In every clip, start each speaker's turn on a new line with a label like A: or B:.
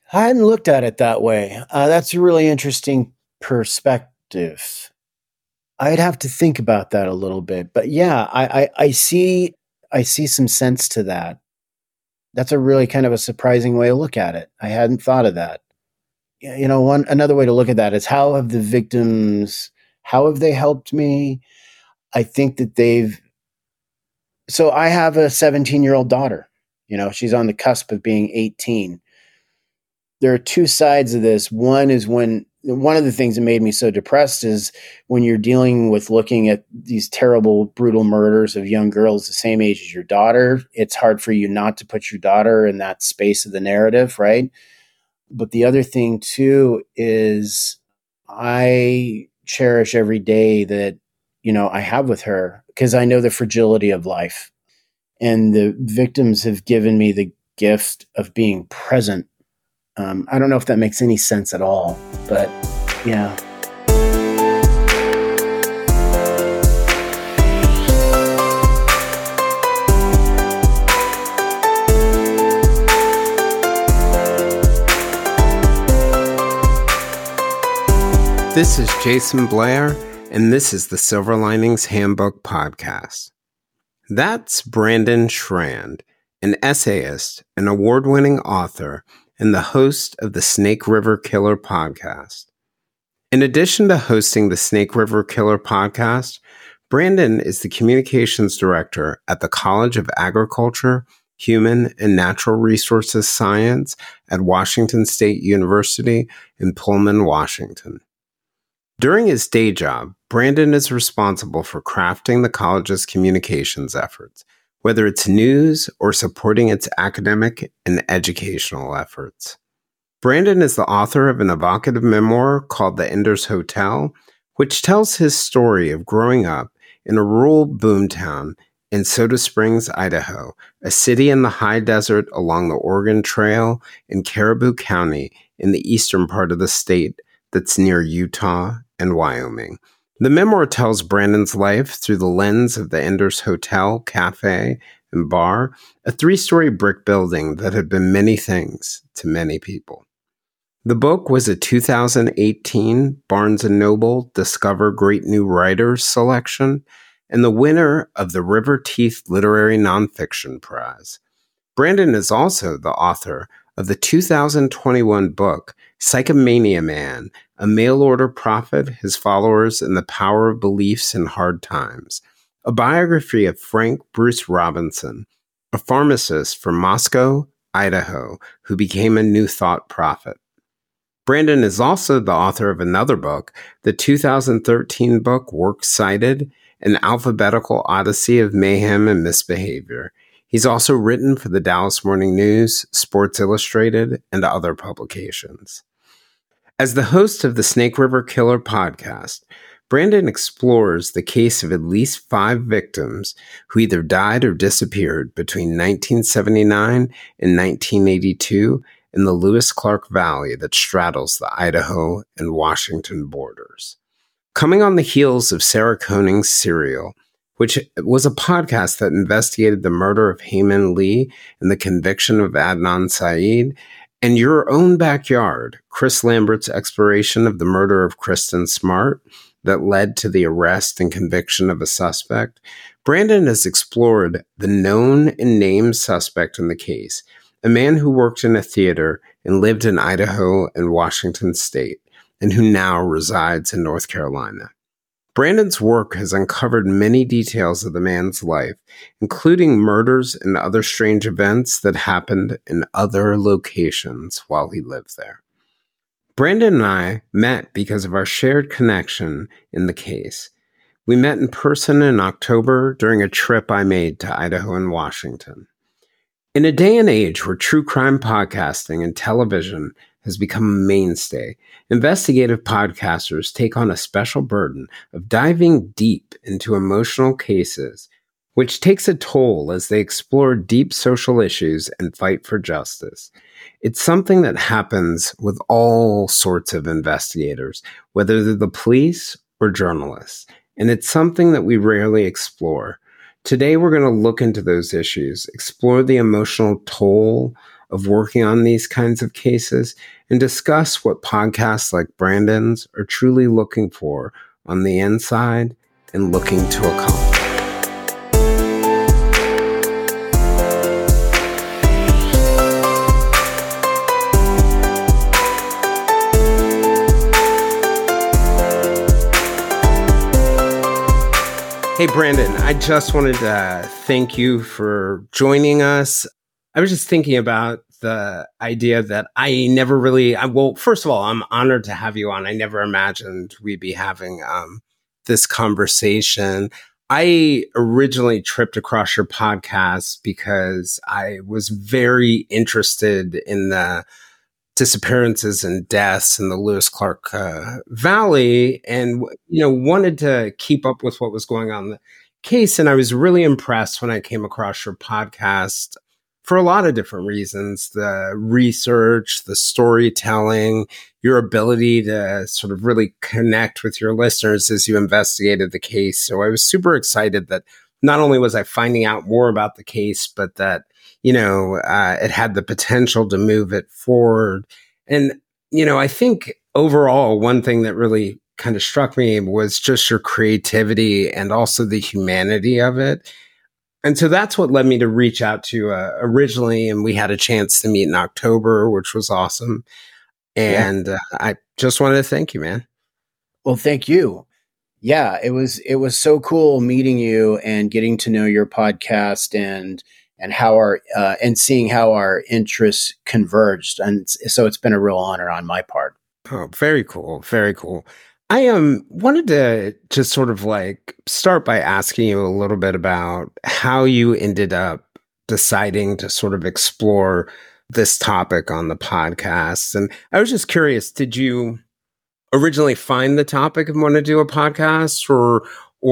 A: I hadn't looked at it that way. That's a really interesting perspective. I'd have to think about that a little bit, but yeah, I see some sense to that. That's a really kind of a surprising way to look at it. I hadn't thought of that. One another way to look at that is how have they helped me? I think that so I have a 17-year-old daughter. She's on the cusp of being 18. There are two sides of this. One is one of the things that made me so depressed is when you're dealing with looking at these terrible, brutal murders of young girls the same age as your daughter. It's hard for you not to put your daughter in that space of the narrative, right? But the other thing too is I cherish every day that, I have with her because I know the fragility of life. And the victims have given me the gift of being present. I don't know if that makes any sense at all, but yeah.
B: This is Jason Blair, and this is the Silver Linings Handbook Podcast. That's Brandon Schrand, an essayist, an award-winning author, and the host of the Snake River Killer podcast. In addition to hosting the Snake River Killer podcast, Brandon is the communications director at the College of Agriculture, Human and Natural Resources Science at Washington State University in Pullman, Washington. During his day job, Brandon is responsible for crafting the college's communications efforts, whether it's news or supporting its academic and educational efforts. Brandon is the author of an evocative memoir called The Enders Hotel, which tells his story of growing up in a rural boomtown in Soda Springs, Idaho, a city in the high desert along the Oregon Trail in Caribou County in the eastern part of the state that's near Utah and Wyoming. The memoir tells Brandon's life through the lens of the Enders Hotel, Cafe, and Bar, a 3-story brick building that had been many things to many people. The book was a 2018 Barnes & Noble Discover Great New Writers selection and the winner of the River Teeth Literary Nonfiction Prize. Brandon is also the author of the 2021 book, Psychomania Man, a mail-order prophet, his followers, and the power of beliefs in hard times, a biography of Frank Bruce Robinson, a pharmacist from Moscow, Idaho, who became a New Thought prophet. Brandon is also the author of another book, the 2013 book Works Cited, an alphabetical odyssey of mayhem and misbehavior. He's also written for the Dallas Morning News, Sports Illustrated, and other publications. As the host of the Snake River Killer podcast, Brandon explores the case of at least 5 victims who either died or disappeared between 1979 and 1982 in the Lewis-Clark Valley that straddles the Idaho and Washington borders. Coming on the heels of Sarah Koenig's Serial, which was a podcast that investigated the murder of Hae Min Lee and the conviction of Adnan Syed, and Your Own Backyard, Chris Lambert's exploration of the murder of Kristen Smart that led to the arrest and conviction of a suspect, Brandon has explored the known and named suspect in the case, a man who worked in a theater and lived in Idaho and Washington State, and who now resides in North Carolina. Brandon's work has uncovered many details of the man's life, including murders and other strange events that happened in other locations while he lived there. Brandon and I met because of our shared connection in the case. We met in person in October during a trip I made to Idaho and Washington. In a day and age where true crime podcasting and television has become a mainstay, investigative podcasters take on a special burden of diving deep into emotional cases, which takes a toll as they explore deep social issues and fight for justice. It's something that happens with all sorts of investigators, whether they're the police or journalists, and it's something that we rarely explore. Today, we're going to look into those issues, explore the emotional toll of working on these kinds of cases and discuss what podcasts like Brandon's are truly looking for on the inside and looking to accomplish. Hey, Brandon, I just wanted to thank you for joining us. I was just thinking about the idea that I never really, well, first of all, I'm honored to have you on. I never imagined we'd be having this conversation. I originally tripped across your podcast because I was very interested in the disappearances and deaths in the Lewis Clark Valley, and wanted to keep up with what was going on in the case. And I was really impressed when I came across your podcast for a lot of different reasons: the research, the storytelling, your ability to sort of really connect with your listeners as you investigated the case. So I was super excited that not only was I finding out more about the case, but that it had the potential to move it forward. And, I think overall, one thing that really kind of struck me was just your creativity and also the humanity of it. And so that's what led me to reach out to you originally. And we had a chance to meet in October, which was awesome. And I just wanted to thank you, man.
A: Well, thank you. Yeah, it was so cool meeting you and getting to know your podcast and how and seeing how our interests converged. And so it's been a real honor on my part.
B: Oh, very cool. Very cool. I wanted to just sort of start by asking you a little bit about how you ended up deciding to sort of explore this topic on the podcast. And I was just curious, did you originally find the topic and want to do a podcast, or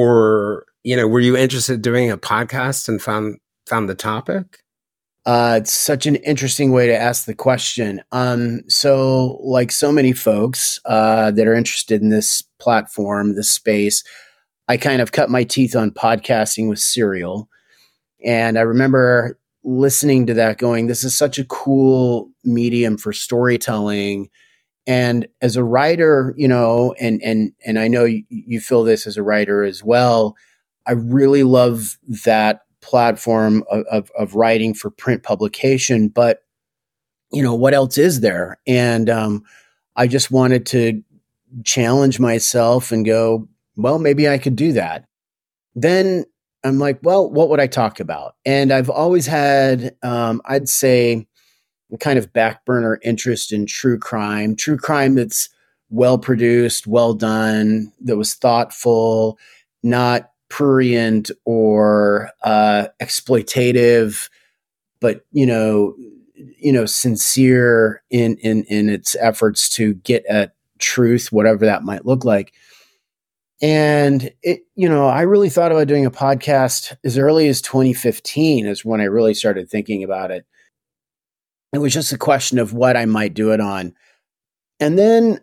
B: were you interested in doing a podcast and found the topic?
A: It's such an interesting way to ask the question. So like so many folks that are interested in this platform, this space, I kind of cut my teeth on podcasting with Serial. And I remember listening to that going, this is such a cool medium for storytelling. And as a writer, and I know you feel this as a writer as well, I really love that platform of writing for print publication, but what else is there? And I just wanted to challenge myself and go, well, maybe I could do that. Then I'm like, well, what would I talk about? And I've always had, I'd say, a kind of back burner interest in true crime that's well produced, well done, that was thoughtful, not prurient or exploitative, but sincere in its efforts to get at truth, whatever that might look like. And I really thought about doing a podcast as early as 2015 is when I really started thinking about it. It was just a question of what I might do it on. And then,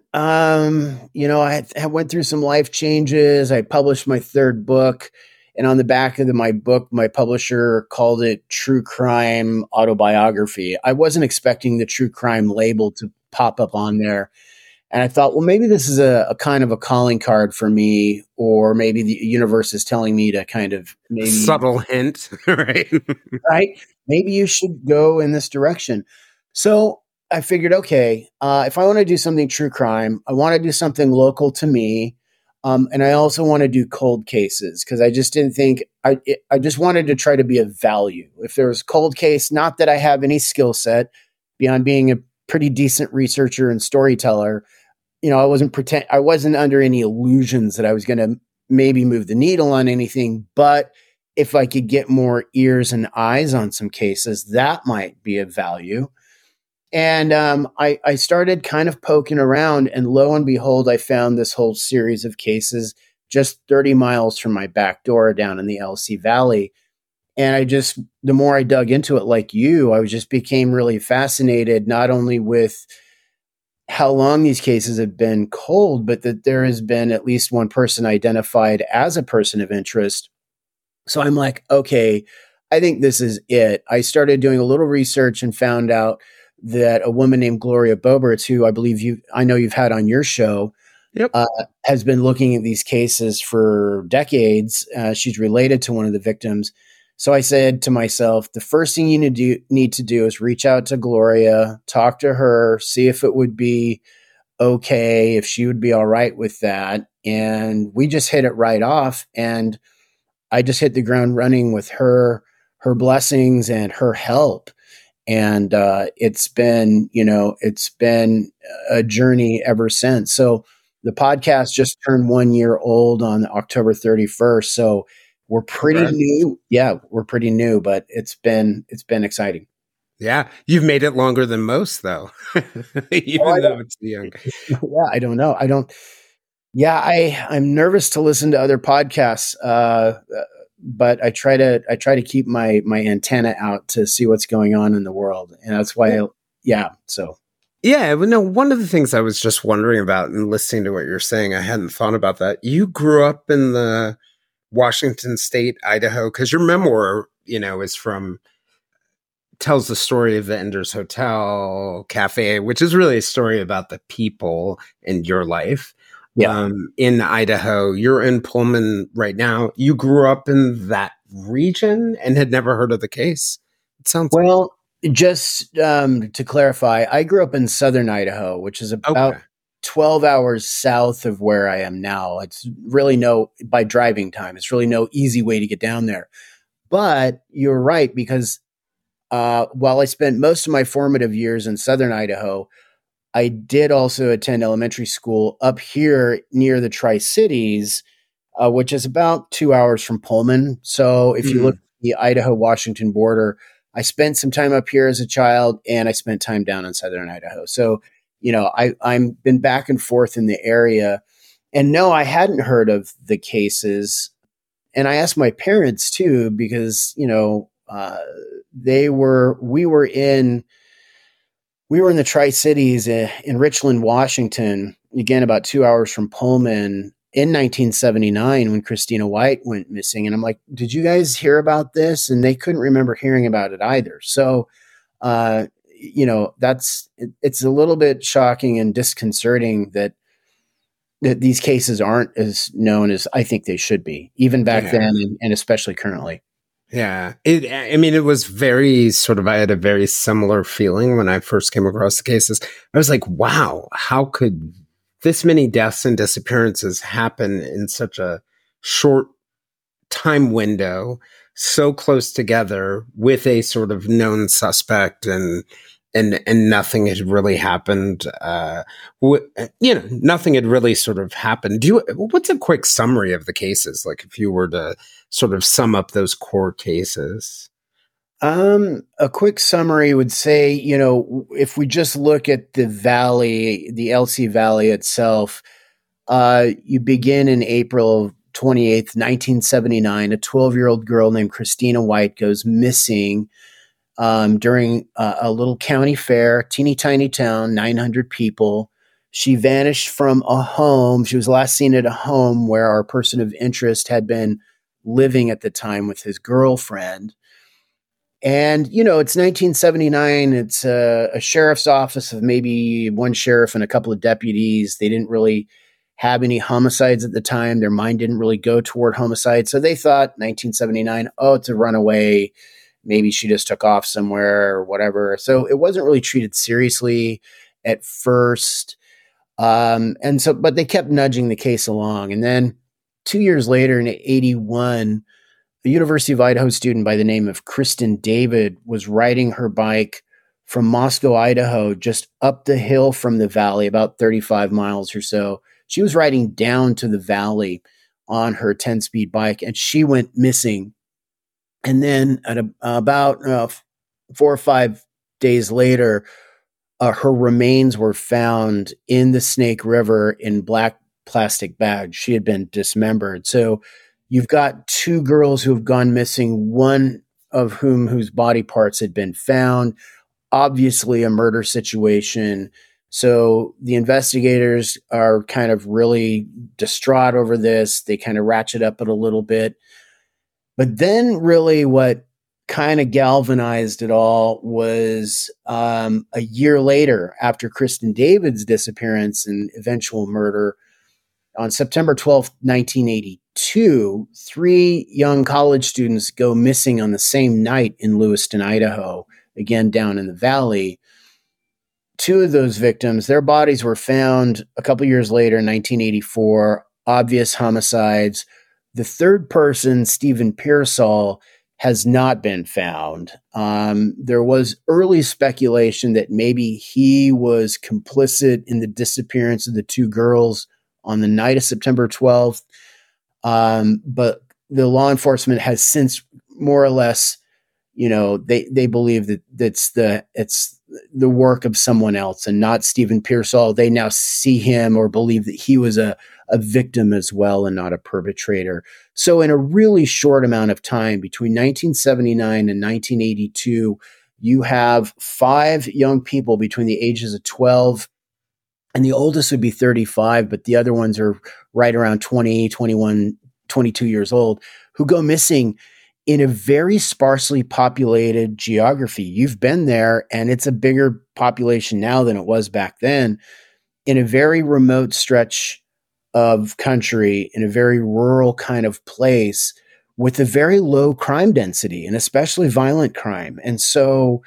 A: I went through some life changes. I published my third book. And on the back of my book, my publisher called it True Crime Autobiography. I wasn't expecting the true crime label to pop up on there. And I thought, well, maybe this is a kind of a calling card for me, or maybe the universe is telling me to kind of maybe
B: subtle hint, right?
A: Right? Maybe you should go in this direction. So I figured, okay, if I want to do something true crime, I want to do something local to me. And I also want to do cold cases because I just didn't think, I just wanted to try to be of value. If there was cold case, not that I have any skill set beyond being a pretty decent researcher and storyteller, I wasn't under any illusions that I was going to maybe move the needle on anything, but if I could get more ears and eyes on some cases, that might be of value. And I started kind of poking around, and lo and behold, I found this whole series of cases just 30 miles from my back door down in the LC Valley. And the more I dug into it, like you, I just became really fascinated, not only with how long these cases have been cold, but that there has been at least one person identified as a person of interest. So I'm like, okay, I think this is it. I started doing a little research and found out that a woman named Gloria Boberts, who I know you've had on your show,
B: Yep.
A: has been looking at these cases for decades. She's related to one of the victims. So I said to myself, the first thing you need to do is reach out to Gloria, talk to her, see if it would be okay, if she would be all right with that. And we just hit it right off. And I just hit the ground running with her blessings and her help. And it's been a journey ever since. So the podcast just turned 1 year old on October 31st. So we're pretty new. Yeah, we're pretty new, but it's been exciting.
B: Yeah, you've made it longer than most, though, even though it's young.
A: Yeah, I don't know. Yeah, I'm nervous to listen to other podcasts, but I try to keep my antenna out to see what's going on in the world, and that's why. So
B: Yeah, well, no, one of the things I was just wondering about and listening to what you're saying, I hadn't thought about that. You grew up in the Washington State, Idaho, because your memoir, is tells the story of the Enders Hotel Cafe, which is really a story about the people in your life.
A: yeah.
B: In Idaho, you're in Pullman right now. You grew up in that region and had never heard of the case. It sounds
A: Well, just to clarify, I grew up in southern Idaho, which is about
B: okay.
A: 12 hours south of where I am now. It's really by driving time, it's really no easy way to get down there. But you're right, because while I spent most of my formative years in southern Idaho, I did also attend elementary school up here near the Tri-Cities, which is about 2 hours from Pullman. So if you look
B: Mm.
A: at the Idaho-Washington border, I spent some time up here as a child, and I spent time down in southern Idaho. So, I'm been back and forth in the area. And no, I hadn't heard of the cases. And I asked my parents too, because, we were in the Tri-Cities in Richland, Washington, again, about 2 hours from Pullman in 1979 when Christina White went missing. And I'm like, did you guys hear about this? And they couldn't remember hearing about it either. So, it's a little bit shocking and disconcerting that these cases aren't as known as I think they should be, even back
B: Yeah.
A: then and especially currently.
B: Yeah. It was very sort of, I had a very similar feeling when I first came across the cases. I was like, wow, how could this many deaths and disappearances happen in such a short time window, so close together with a sort of known suspect and nothing had really happened. Nothing had really sort of happened. What's a quick summary of the cases? Like if you were to sort of sum up those core cases.
A: A quick summary would say, if we just look at the valley, the LC Valley itself, you begin in April 28th, 1979. A 12-year-old girl named Christina White goes missing during a little county fair, teeny tiny town, 900 people. She vanished from a home. She was last seen at a home where our person of interest had been living at the time with his girlfriend. And, it's 1979. It's a sheriff's office of maybe one sheriff and a couple of deputies. They didn't really have any homicides at the time. Their mind didn't really go toward homicide. So they thought 1979, oh, it's a runaway. Maybe she just took off somewhere or whatever. So it wasn't really treated seriously at first. But they kept nudging the case along. And then 2 years later in 81, a University of Idaho student by the name of Kristen David was riding her bike from Moscow, Idaho, just up the hill from the valley, about 35 miles or so. She was riding down to the valley on her 10-speed bike, and she went missing. And then at about 4 or 5 days later, her remains were found in the Snake River in black plastic bags. She had been dismembered. So you've got two girls who have gone missing, one of whose body parts had been found, obviously a murder situation. So the investigators are kind of really distraught over this. They kind of ratchet up it a little bit. But then really what kind of galvanized it all was a year later, after Kristen David's disappearance and eventual murder, on September 12th, 1982, three young college students go missing on the same night in Lewiston, Idaho, again down in the valley. Two of those victims, their bodies were found a couple years later in 1984, obvious homicides. The third person, Stephen Pearsall, has not been found. There was early speculation that maybe he was complicit in the disappearance of the two girls on the night of September 12th. But the law enforcement has since more or less, they believe that it's the work of someone else and not Stephen Pearsall. They now see him or believe that he was a victim as well and not a perpetrator. So in a really short amount of time, between 1979 and 1982, you have 5 young people between the ages of 12 and the oldest would be 35, but the other ones are right around 20, 21, 22 years old, who go missing in a very sparsely populated geography. You've been there, and it's a bigger population now than it was back then, in a very remote stretch of country, in a very rural kind of place with a very low crime density and especially violent crime. And so,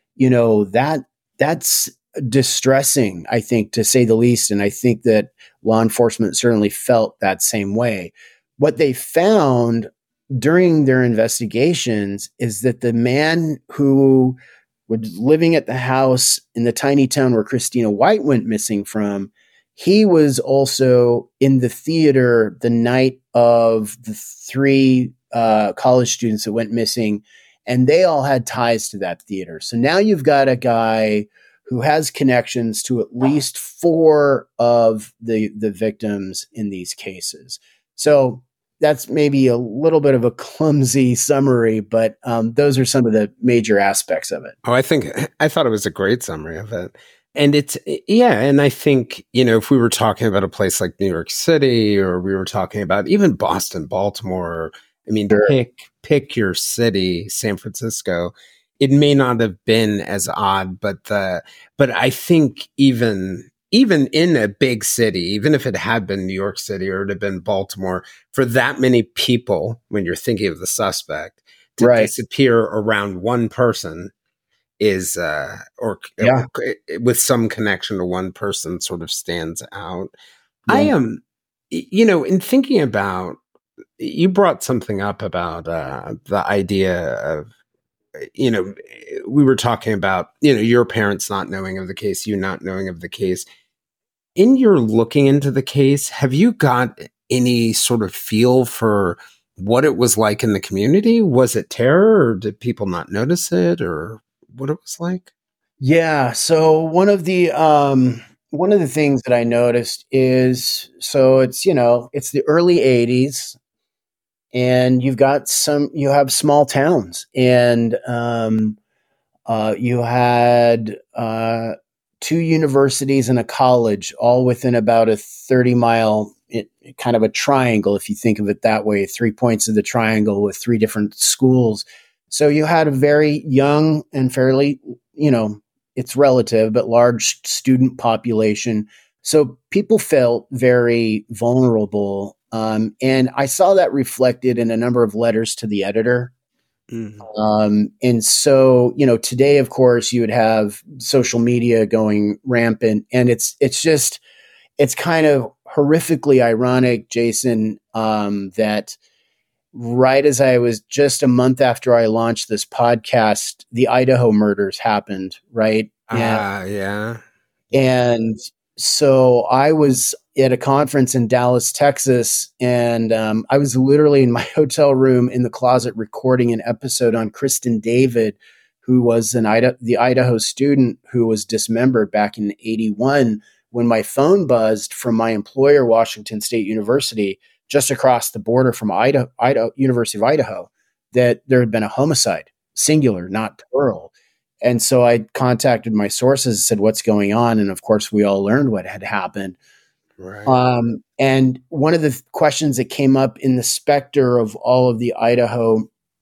A: that's distressing, I think, to say the least. And I think that law enforcement certainly felt that same way. What they found during their investigations is that the man who was living at the house in the tiny town where Christina White went missing from, he was also in the theater the night of the 3 college students that went missing, and they all had ties to that theater. So now you've got a guy who has connections to at least 4 of the victims in these cases. So that's maybe a little bit of a clumsy summary, but those are some of the major aspects of it.
B: Oh, I thought it was a great summary of it. And and I think, if we were talking about a place like New York City, or we were talking about even Boston, Baltimore,
A: Sure.
B: pick your city, San Francisco, it may not have been as odd, but I think even in a big city, even if it had been New York City or it had been Baltimore, for that many people, when you're thinking of the suspect, to disappear around one person is, with some connection to one person, sort of stands out. Yeah. I am, in thinking about, you brought something up about the idea of, we were talking about, your parents not knowing of the case, you not knowing of the case. In your looking into the case, have you got any sort of feel for what it was like in the community? Was it terror, or did people not notice it, or what it was like?
A: Yeah. So one of the things that I noticed is, so it's the early 80s. And you have small towns, and you had 2 universities and a college, all within about a 30-mile kind of a triangle, if you think of it that way, 3 points of the triangle with 3 different schools. So you had a very young and fairly, it's relative, but large student population. So people felt very vulnerable. And I saw that reflected in a number of letters to the editor. Mm-hmm. And so, today, of course, you would have social media going rampant, and it's kind of horrifically ironic, Jason, that right as I was just a month after I launched this podcast, the Idaho murders happened, right?
B: Yeah.
A: And so I was at a conference in Dallas, Texas, and I was literally in my hotel room in the closet recording an episode on Kristen David, who was the Idaho student who was dismembered back in 1981, when my phone buzzed from my employer, Washington State University, just across the border from University of Idaho, that there had been a homicide, singular, not plural. And so I contacted my sources and said, what's going on? And of course, we all learned what had happened. Right. And one of the questions that came up in the specter of all of the Idaho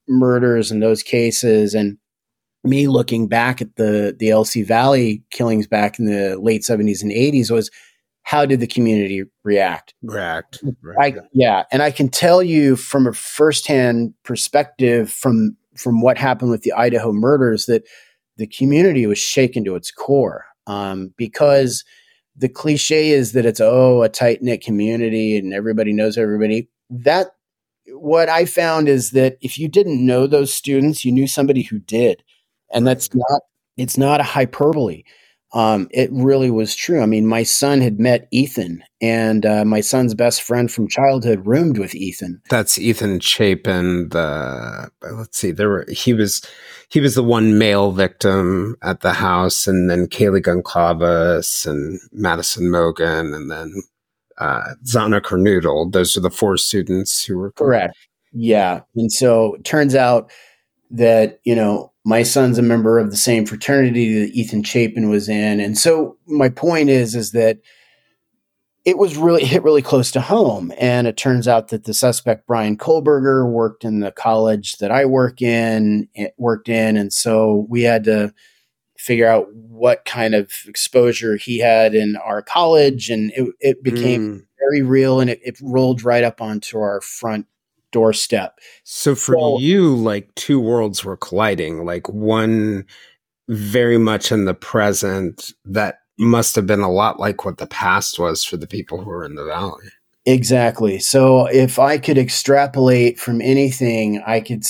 A: murders and those cases, and me looking back at the LC Valley killings back in the late 70s and 80s, was how did the community react?
B: Right.
A: And I can tell you from a firsthand perspective from what happened with the Idaho murders that the community was shaken to its core, because the cliche is that it's a tight-knit community and everybody knows everybody. That what I found is that if you didn't know those students, you knew somebody who did, and it's not a hyperbole. It really was true. I mean, my son had met Ethan, and my son's best friend from childhood roomed with Ethan.
B: That's Ethan Chapin. Let's see, he was the one male victim at the house, and then Kaylee Goncalves and Madison Mogan, and then Zana Kernoodle. Those are the 4 students who were
A: correct. Yeah, and so it turns out that my son's a member of the same fraternity that Ethan Chapin was in. And so my point is that it was hit really close to home. And it turns out that the suspect, Brian Kohlberger, worked in the college that I worked in. And so we had to figure out what kind of exposure he had in our college. And it became very real, and it rolled right up onto our front doorstep.
B: So for you, like 2 worlds were colliding, like one very much in the present that must have been a lot like what the past was for the people who were in the Valley.
A: Exactly. So if I could extrapolate from anything, I could,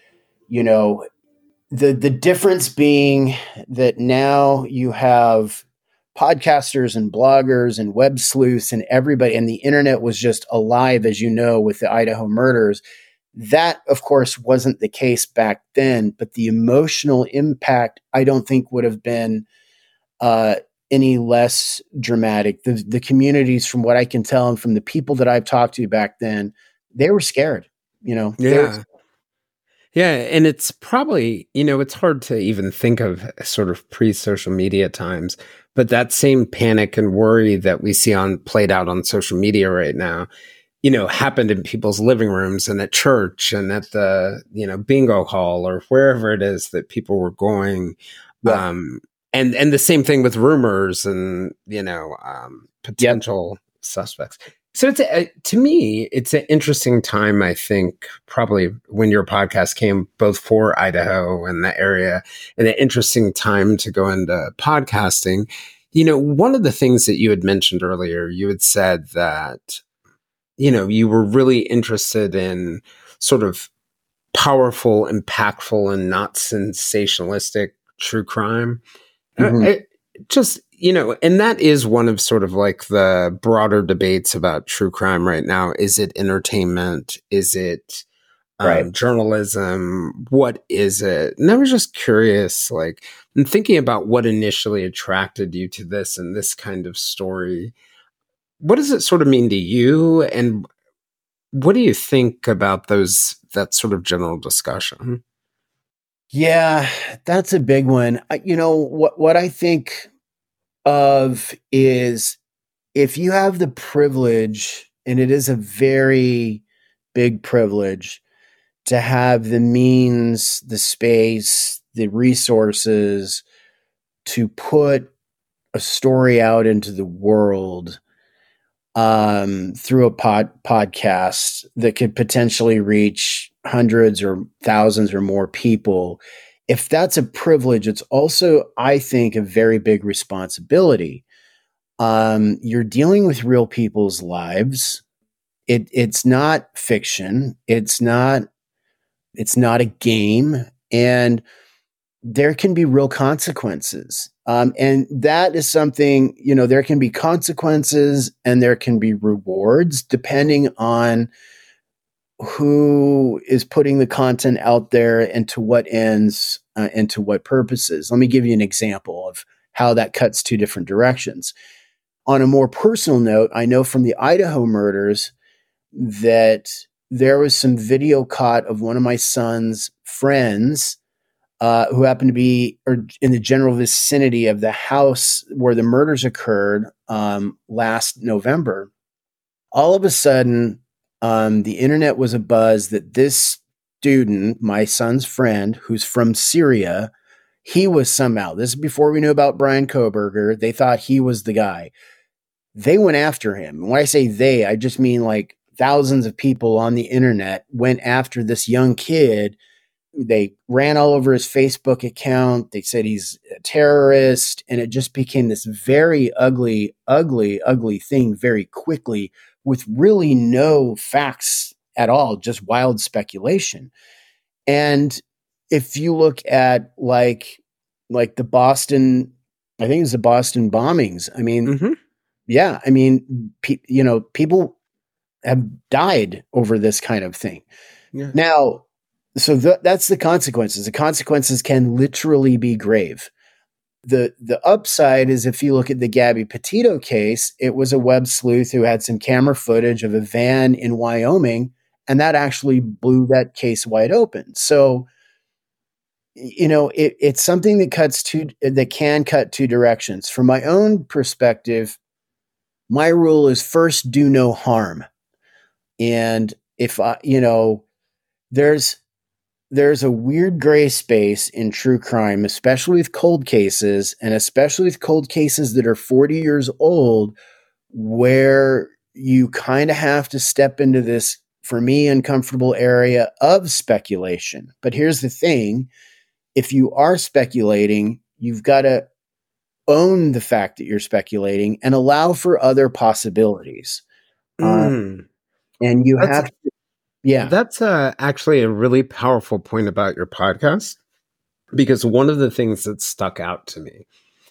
A: the difference being that now you have podcasters and bloggers and web sleuths and everybody, and the internet was just alive, as you know, with the Idaho murders. That, of course, wasn't the case back then, but the emotional impact, I don't think, would have been any less dramatic. The communities, from what I can tell, and from the people that I've talked to back then, they were scared.
B: Yeah, and it's probably, it's hard to even think of sort of pre-social media times, but that same panic and worry that we see played out on social media right now, happened in people's living rooms and at church and at the, bingo hall or wherever it is that people were going.
A: Yeah.
B: And the same thing with rumors and, potential suspects. So to me, it's an interesting time, I think, probably when your podcast came both for Idaho and the area, and an interesting time to go into podcasting. One of the things that you had mentioned earlier, you had said that, you were really interested in sort of powerful, impactful, and not sensationalistic true crime. Mm-hmm. And that is one of sort of like the broader debates about true crime right now. Is it entertainment? Is it journalism? What is it? And I was just curious, like, I'm thinking about what initially attracted you to this and this kind of story. What does it sort of mean to you? And what do you think about that sort of general discussion?
A: Yeah, that's a big one. What I think of is, if you have the privilege, and it is a very big privilege, to have the means, the space, the resources to put a story out into the world through a podcast that could potentially reach hundreds or thousands or more people. If that's a privilege, it's also, I think, a very big responsibility. You're dealing with real people's lives. It's not fiction. It's not a game, and there can be real consequences. And that is something, there can be consequences and there can be rewards depending on who is putting the content out there and to what ends and to what purposes. Let me give you an example of how that cuts 2 different directions. On a more personal note, I know from the Idaho murders that there was some video caught of one of my son's friends who happened to be in the general vicinity of the house where the murders occurred last November. All of a sudden, the internet was abuzz that this student, my son's friend, who's from Syria, he was somehow, this is before we knew about Bryan Kohberger, they thought he was the guy. They went after him. When I say they, I just mean like thousands of people on the internet went after this young kid. They ran all over his Facebook account. They said he's a terrorist. And it just became this very ugly, ugly, ugly thing very quickly with really no facts at all, just wild speculation. And if you look at like the Boston, I think it's the Boston bombings. I mean, yeah, I mean, people have died over this kind of thing. Yeah. Now, so that's the consequences. The consequences can literally be grave. The upside is if you look at the Gabby Petito case, it was a web sleuth who had some camera footage of a van in Wyoming, and that actually blew that case wide open. So, it's something that can cut two directions. From my own perspective, my rule is first do no harm. And if there's a weird gray space in true crime, especially with cold cases, and especially with cold cases that are 40 years old, where you kind of have to step into this, for me, uncomfortable area of speculation. But here's the thing. If you are speculating, you've got to own the fact that you're speculating and allow for other possibilities. And you have to, yeah.
B: That's actually a really powerful point about your podcast, because one of the things that stuck out to me,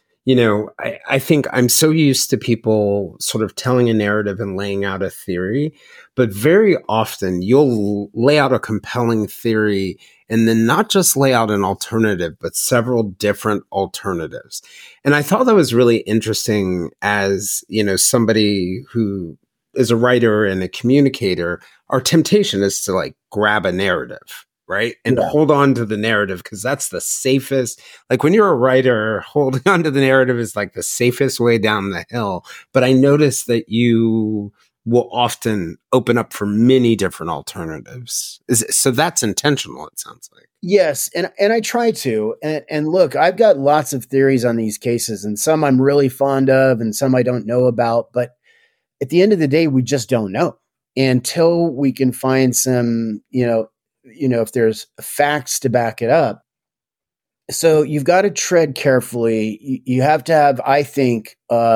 B: I think I'm so used to people sort of telling a narrative and laying out a theory, but very often you'll lay out a compelling theory and then not just lay out an alternative, but several different alternatives. And I thought that was really interesting as, somebody who is a writer and a communicator. Our temptation is to like grab a narrative, right? And hold on to the narrative because that's the safest. Like when you're a writer, holding on to the narrative is like the safest way down the hill. But I noticed that you will often open up for many different alternatives. So that's intentional, it sounds like.
A: Yes, and I try to. And look, I've got lots of theories on these cases, and some I'm really fond of and some I don't know about. But at the end of the day, we just don't know until we can find some, if there's facts to back it up. So you've got to tread carefully. You have to have, I think,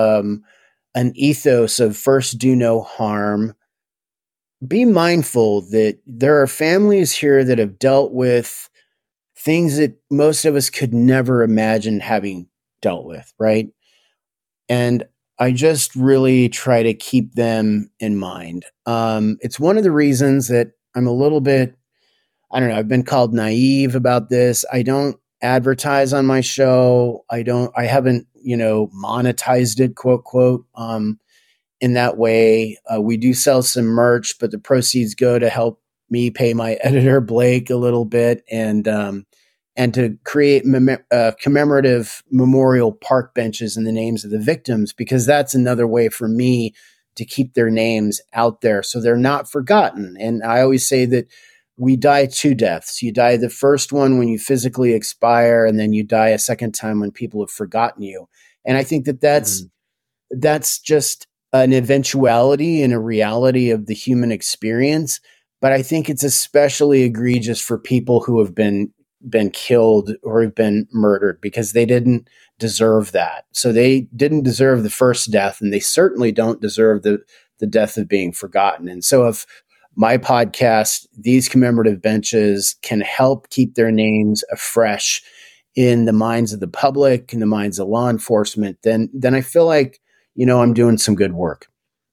A: an ethos of first do no harm. Be mindful that there are families here that have dealt with things that most of us could never imagine having dealt with, right? And I just really try to keep them in mind. It's one of the reasons that I'm a little bit, I don't know, I've been called naive about this. I don't advertise on my show. I haven't, monetized it, quote, in that way. We do sell some merch, but the proceeds go to help me pay my editor, Blake, a little bit, and to create commemorative memorial park benches in the names of the victims, because that's another way for me to keep their names out there so they're not forgotten. And I always say that we die two deaths. You die the first one when you physically expire, and then you die a second time when people have forgotten you. And I think that that's just an eventuality and a reality of the human experience. But I think it's especially egregious for people who have been killed or have been murdered, because they didn't deserve that. So they didn't deserve the first death, and they certainly don't deserve the death of being forgotten. And so if my podcast, these commemorative benches, can help keep their names afresh in the minds of the public, in the minds of law enforcement, then I feel like, I'm doing some good work.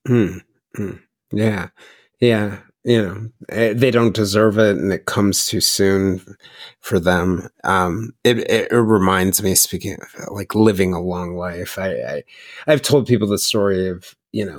B: Yeah. Yeah. They don't deserve it, and it comes too soon for them. It reminds me, speaking of like living a long life, I've told people the story of,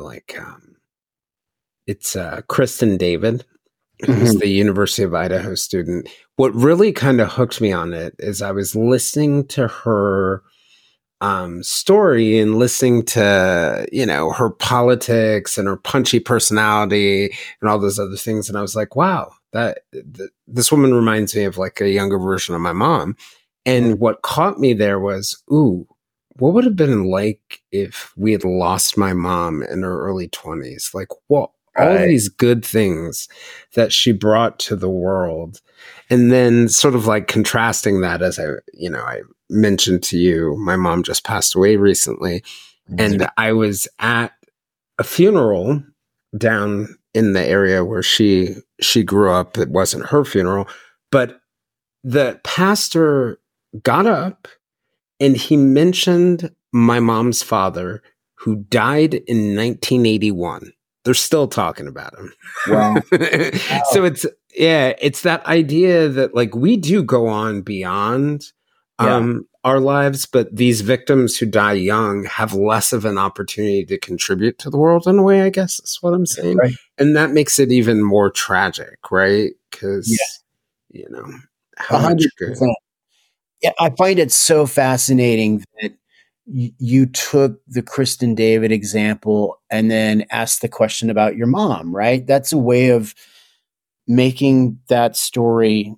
B: it's Kristen David, who's the University of Idaho student. What really kind of hooked me on it is I was listening to her story and listening to, her politics and her punchy personality and all those other things. And I was like, wow, This woman reminds me of like a younger version of my mom. And what caught me there was, ooh, what would have been like if we had lost my mom in her early 20s? Like, what? All of these good things that she brought to the world. And then sort of like contrasting that, as I mentioned to you, my mom just passed away recently. And I was at a funeral down in the area where she grew up. It wasn't her funeral, but the pastor got up and he mentioned my mom's father, who died in 1981. They're still talking about him.
A: Wow.
B: So it's that idea that like we do go on beyond our lives, but these victims who die young have less of an opportunity to contribute to the world in a way, I guess is what I'm saying.
A: Right.
B: And that makes it even more tragic, right? Because, how
A: 100%.
B: much good.
A: Yeah, I find it so fascinating that you took the Kristen David example and then asked the question about your mom, right? That's a way of making that story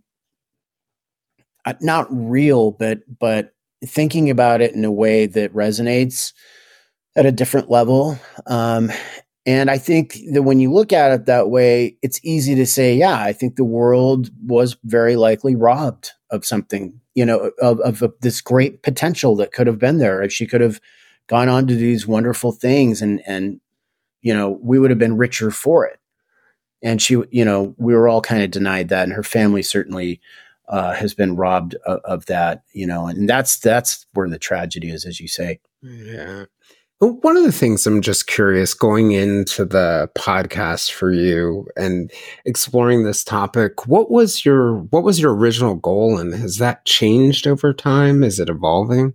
A: not real, but thinking about it in a way that resonates at a different level. And I think that when you look at it that way, it's easy to say, yeah, I think the world was very likely robbed of something, of this great potential that could have been there. If she could have gone on to do these wonderful things and we would have been richer for it. And she, we were all kind of denied that. And her family certainly has been robbed of that, and that's where the tragedy is, as you say.
B: Yeah. Well, one of the things I'm just curious going into the podcast for you and exploring this topic, what was your original goal, and has that changed over time? Is it evolving?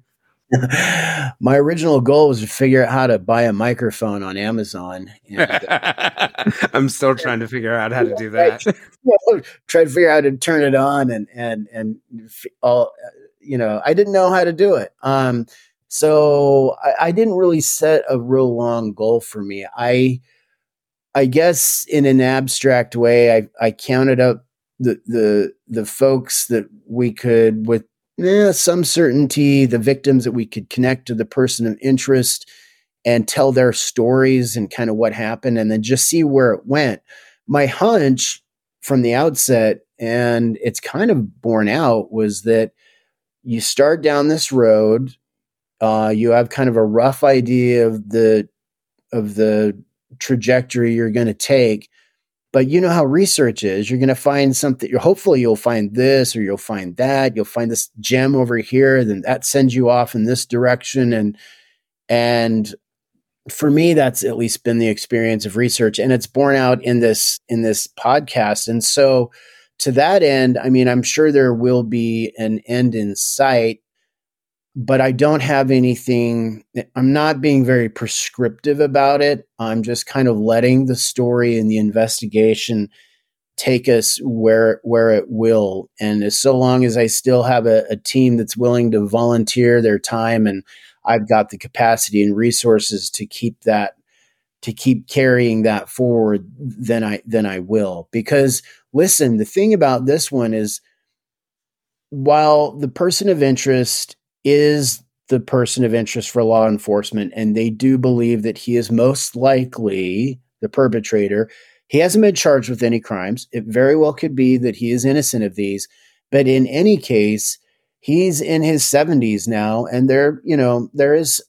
A: My original goal was to figure out how to buy a microphone on Amazon. And,
B: I'm still trying to figure out how to do that.
A: Try to figure out how to turn it on and all, I didn't know how to do it. So I didn't really set a real long goal for me. I guess in an abstract way, I counted up the folks that we could, with some certainty, the victims that we could connect to the person of interest and tell their stories and kind of what happened, and then just see where it went. My hunch from the outset, and it's kind of borne out, was that you start down this road. You have kind of a rough idea of the trajectory you're going to take, but you know how research is. You're going to find something. Hopefully you'll find this, or you'll find that. You'll find this gem over here, then that sends you off in this direction. And for me, that's at least been the experience of research, and it's borne out in this podcast. And so, to that end, I mean, I'm sure there will be an end in sight, but I don't have anything. I'm not being very prescriptive about it. I'm just kind of letting the story and the investigation take us where it will. And so long as I still have a team that's willing to volunteer their time, and I've got the capacity and resources to keep carrying that forward, then I will. Because listen, the thing about this one is, while the person of interest is the person of interest for law enforcement, and they do believe that he is most likely the perpetrator, he hasn't been charged with any crimes. It very well could be that he is innocent of these, but in any case, he's in his 70s now, and there is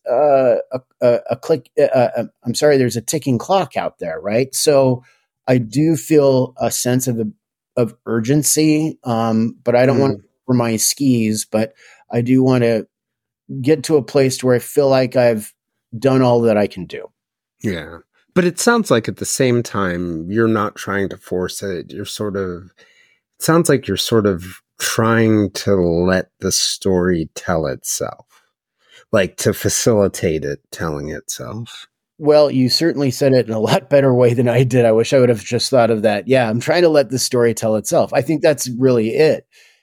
A: a click. I'm sorry, there's a ticking clock out there, right? So I do feel a sense of urgency, but I don't want to over my skis. But I do want to get to a place where I feel like I've done all that I can do.
B: Yeah. But it sounds like at the same time, you're not trying to force it. It sounds like you're sort of trying to let the story tell itself, like to facilitate it telling itself.
A: Well, you certainly said it in a lot better way than I did. I wish I would have just thought of that. Yeah, I'm trying to let the story tell itself. I think that's really it.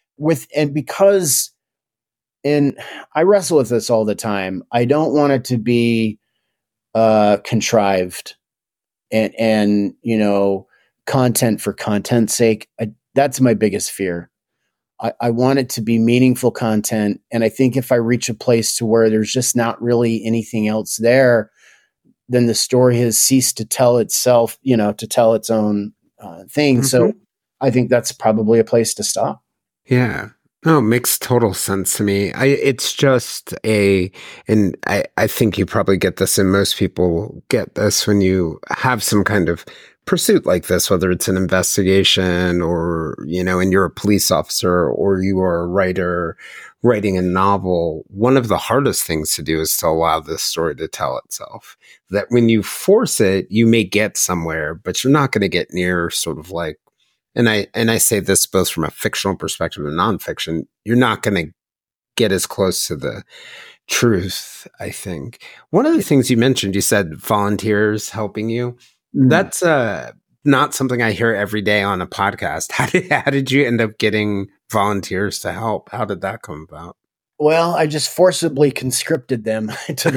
A: And I wrestle with this all the time. I don't want it to be contrived and content for content's sake. That's my biggest fear. I want it to be meaningful content. And I think if I reach a place to where there's just not really anything else there, then the story has ceased to tell itself, to tell its own thing.
B: Mm-hmm.
A: So I think that's probably a place to stop.
B: Yeah. No, it makes total sense to me. It's just and I think you probably get this, and most people get this when you have some kind of pursuit like this, whether it's an investigation or, and you're a police officer or you are a writer writing a novel. One of the hardest things to do is to allow this story to tell itself. That when you force it, you may get somewhere, but you're not going to get near sort of like, and I say this both from a fictional perspective and nonfiction, you're not going to get as close to the truth, I think. One of the things you mentioned, you said volunteers helping you. Mm. That's not something I hear every day on a podcast. How did you end up getting volunteers to help? How did that come about?
A: Well, I just forcibly conscripted them to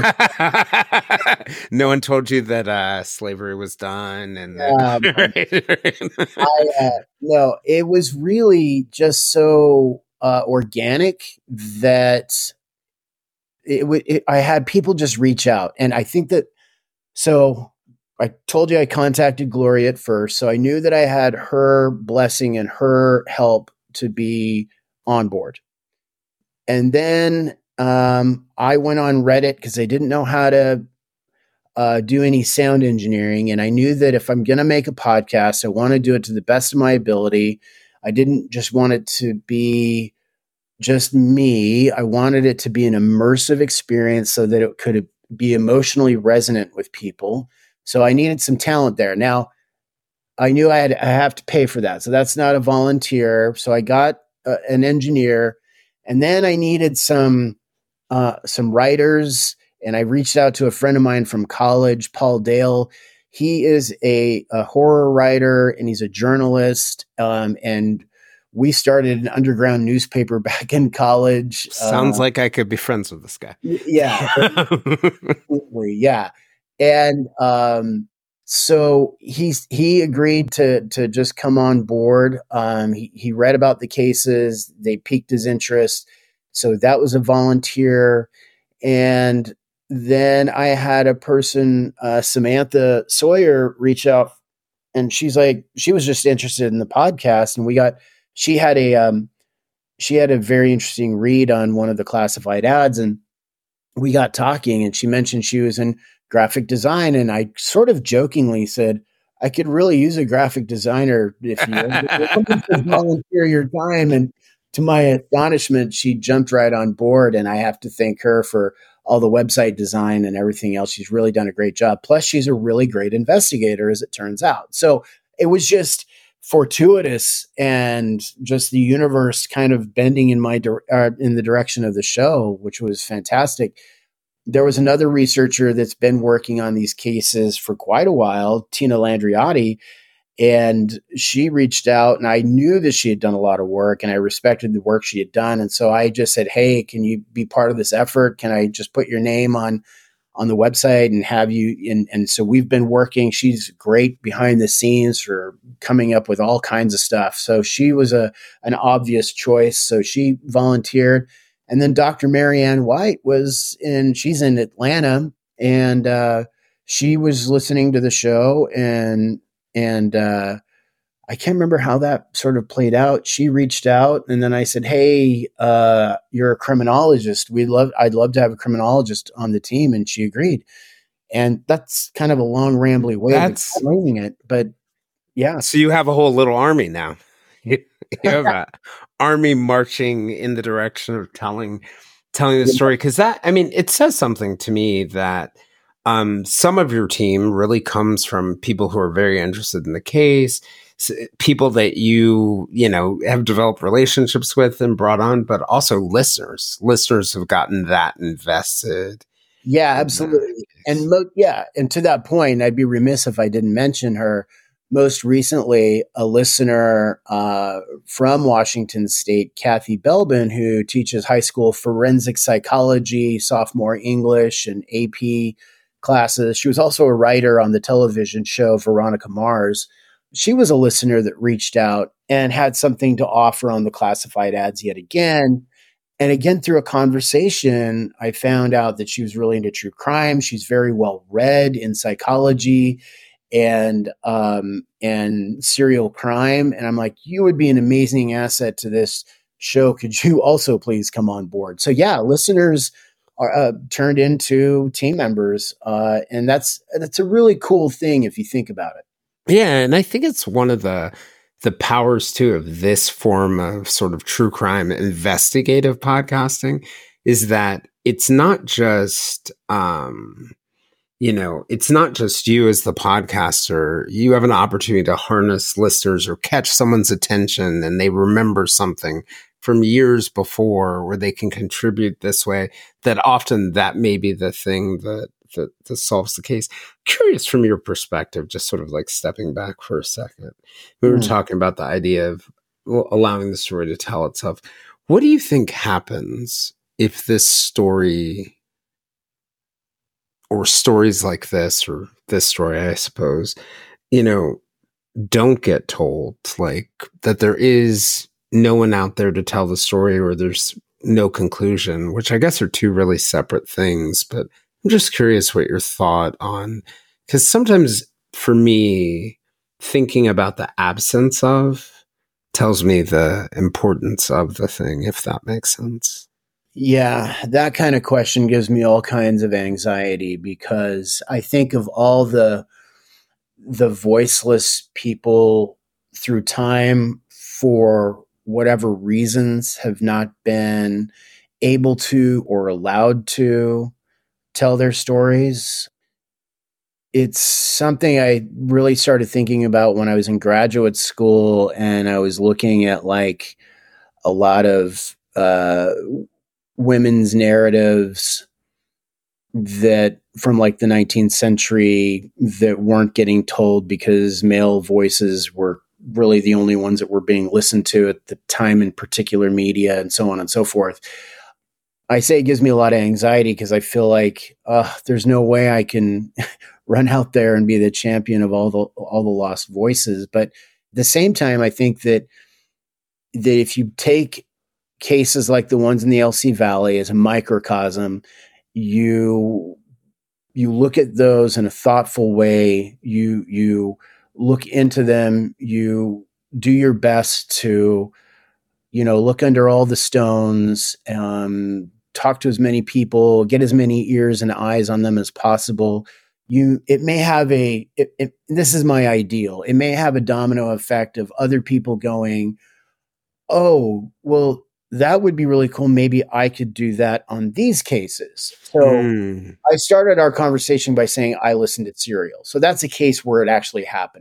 B: No one told you that slavery was done, and
A: no, it was really just so organic that I had people just reach out, and I think that. So I told you I contacted Gloria at first, so I knew that I had her blessing and her help to be on board. And then I went on Reddit because I didn't know how to do any sound engineering. And I knew that if I'm going to make a podcast, I want to do it to the best of my ability. I didn't just want it to be just me. I wanted it to be an immersive experience so that it could be emotionally resonant with people. So I needed some talent there. Now, I knew I have to pay for that. So that's not a volunteer. So I got an engineer. And then I needed some writers, and I reached out to a friend of mine from college, Paul Dale. He is a horror writer, and he's a journalist. And we started an underground newspaper back in college.
B: Sounds like I could be friends with this guy.
A: Yeah, absolutely, yeah. And so he agreed to just come on board. He read about the cases. They piqued his interest. So that was a volunteer. And then I had a person, Samantha Sawyer, reach out, and she was just interested in the podcast. And she had a very interesting read on one of the classified ads, and we got talking, and she mentioned she was in graphic design. And I sort of jokingly said, I could really use a graphic designer if you volunteer your time. And to my astonishment, she jumped right on board. And I have to thank her for all the website design and everything else. She's really done a great job. Plus, she's a really great investigator, as it turns out. So it was just fortuitous, and just the universe kind of bending in the direction of the show, which was fantastic. There was another researcher that's been working on these cases for quite a while, Tina Landriotti, and she reached out, and I knew that she had done a lot of work, and I respected the work she had done. And so I just said, hey, can you be part of this effort? Can I just put your name on the website and have you? And so we've been working. She's great behind the scenes for coming up with all kinds of stuff. So she was an obvious choice. So she volunteered. And then Dr. Marianne White she's in Atlanta, and she was listening to the show, and I can't remember how that sort of played out. She reached out, and then I said, hey, you're a criminologist. I'd love to have a criminologist on the team. And she agreed. And that's kind of a long, rambly way of explaining it, but yeah.
B: So you have a whole little army now. You have an army marching in the direction of telling the story. Because it says something to me that some of your team really comes from people who are very interested in the case, people that you have developed relationships with and brought on, but also listeners have gotten that invested.
A: Yeah, absolutely. And and to that point, I'd be remiss if I didn't mention her. Most recently, a listener from Washington State, Kathy Belbin, who teaches high school forensic psychology, sophomore English, and AP classes. She was also a writer on the television show Veronica Mars. she was a listener that reached out and had something to offer on the classified ads yet again. And again, through a conversation, I found out that she was really into true crime. She's very well read in psychology and serial crime. And I'm like, you would be an amazing asset to this show. Could you also please come on board? So yeah, listeners are turned into team members, and that's a really cool thing if you think about it.
B: Yeah, and I think it's one of the powers too of this form of sort of true crime investigative podcasting is that it's not just it's not just you as the podcaster. You have an opportunity to harness listeners or catch someone's attention and they remember something from years before where they can contribute this way, that often that may be the thing that solves the case. Curious from your perspective, just sort of like stepping back for a second. We were talking about the idea of allowing the story to tell itself. What do you think happens if this story or stories like this, or this story, I suppose, don't get told, like that there is no one out there to tell the story, or there's no conclusion, which I guess are two really separate things. But I'm just curious what your thought on, because sometimes for me, thinking about the absence of tells me the importance of the thing, if that makes sense.
A: Yeah, that kind of question gives me all kinds of anxiety, because I think of all the voiceless people through time, for whatever reasons, have not been able to or allowed to tell their stories. It's something I really started thinking about when I was in graduate school, and I was looking at like a lot of women's narratives that from like the 19th century that weren't getting told because male voices were really the only ones that were being listened to at the time in particular media, and so on and so forth. I say it gives me a lot of anxiety because I feel like there's no way I can run out there and be the champion of all the lost voices. But at the same time, I think that if you take cases like the ones in the LC Valley as a microcosm, you look at those in a thoughtful way. You look into them. You do your best to, look under all the stones, talk to as many people, get as many ears and eyes on them as possible. It may have this is my ideal. It may have a domino effect of other people going, oh, well, that would be really cool. Maybe I could do that on these cases. So I started our conversation by saying I listened to Serial. So that's a case where it actually happened.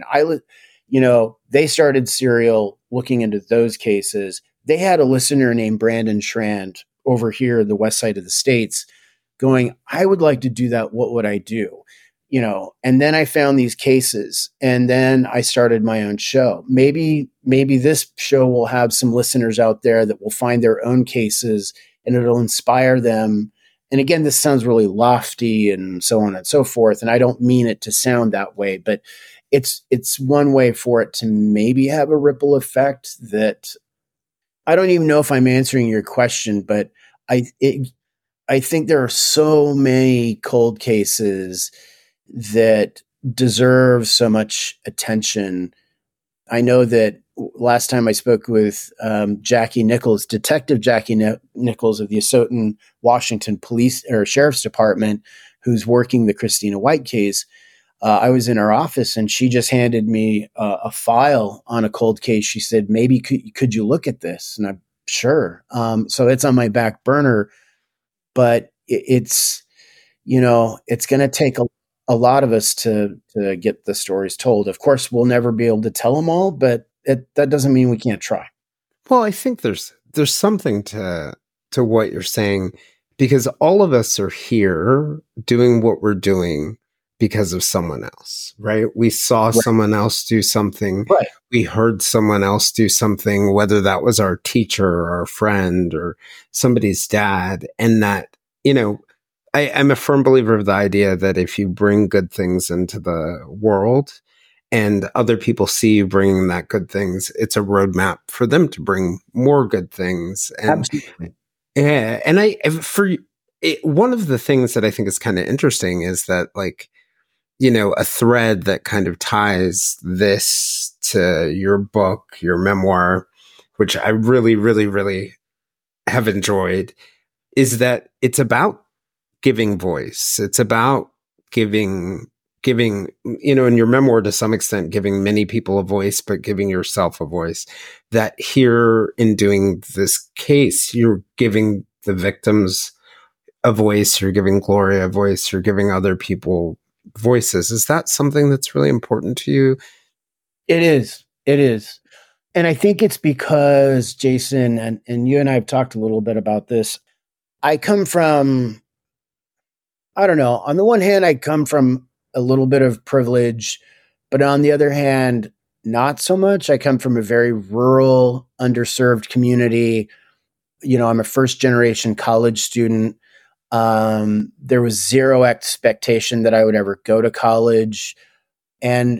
A: They started Serial looking into those cases. They had a listener named Brandon Schrand over here in the west side of the States going, I would like to do that. What would I do? And then I found these cases, and then I started my own show. Maybe this show will have some listeners out there that will find their own cases, and it'll inspire them. And again, this sounds really lofty and so on and so forth. And I don't mean it to sound that way, but it's one way for it to maybe have a ripple effect. That I don't even know if I'm answering your question, but I think there are so many cold cases that deserve so much attention. I know that last time I spoke with Jackie Nichols, Detective Jackie Nichols of the Asotin, Washington Police or Sheriff's Department, who's working the Christina White case. I was in her office, and she just handed me a file on a cold case. She said, maybe could you look at this? And I'm sure. So it's on my back burner, but it's going to take a lot of us to get the stories told. Of course, we'll never be able to tell them all, but that doesn't mean we can't try.
B: Well, I think there's something to what you're saying, because all of us are here doing what we're doing because of someone else, right? We saw someone else do something.
A: Right.
B: We heard someone else do something, whether that was our teacher or our friend or somebody's dad. And that, I'm a firm believer of the idea that if you bring good things into the world and other people see you bringing that good things, it's a roadmap for them to bring more good things. And
A: Absolutely.
B: yeah, and one of the things that I think is kind of interesting is that, like, a thread that kind of ties this to your book, your memoir, which I really, really, really have enjoyed, is that it's about giving voice. It's about giving, in your memoir, to some extent, giving many people a voice, but giving yourself a voice. That here, in doing this case, you're giving the victims a voice, you're giving Gloria a voice, you're giving other people voices. Is that something that's really important to you?
A: It is. It is. And I think it's because, Jason, and you and I have talked a little bit about this. I come from, I don't know, on the one hand, I come from a little bit of privilege, but on the other hand, not so much. I come from a very rural, underserved community. I'm a first generation college student. There was zero expectation that I would ever go to college. And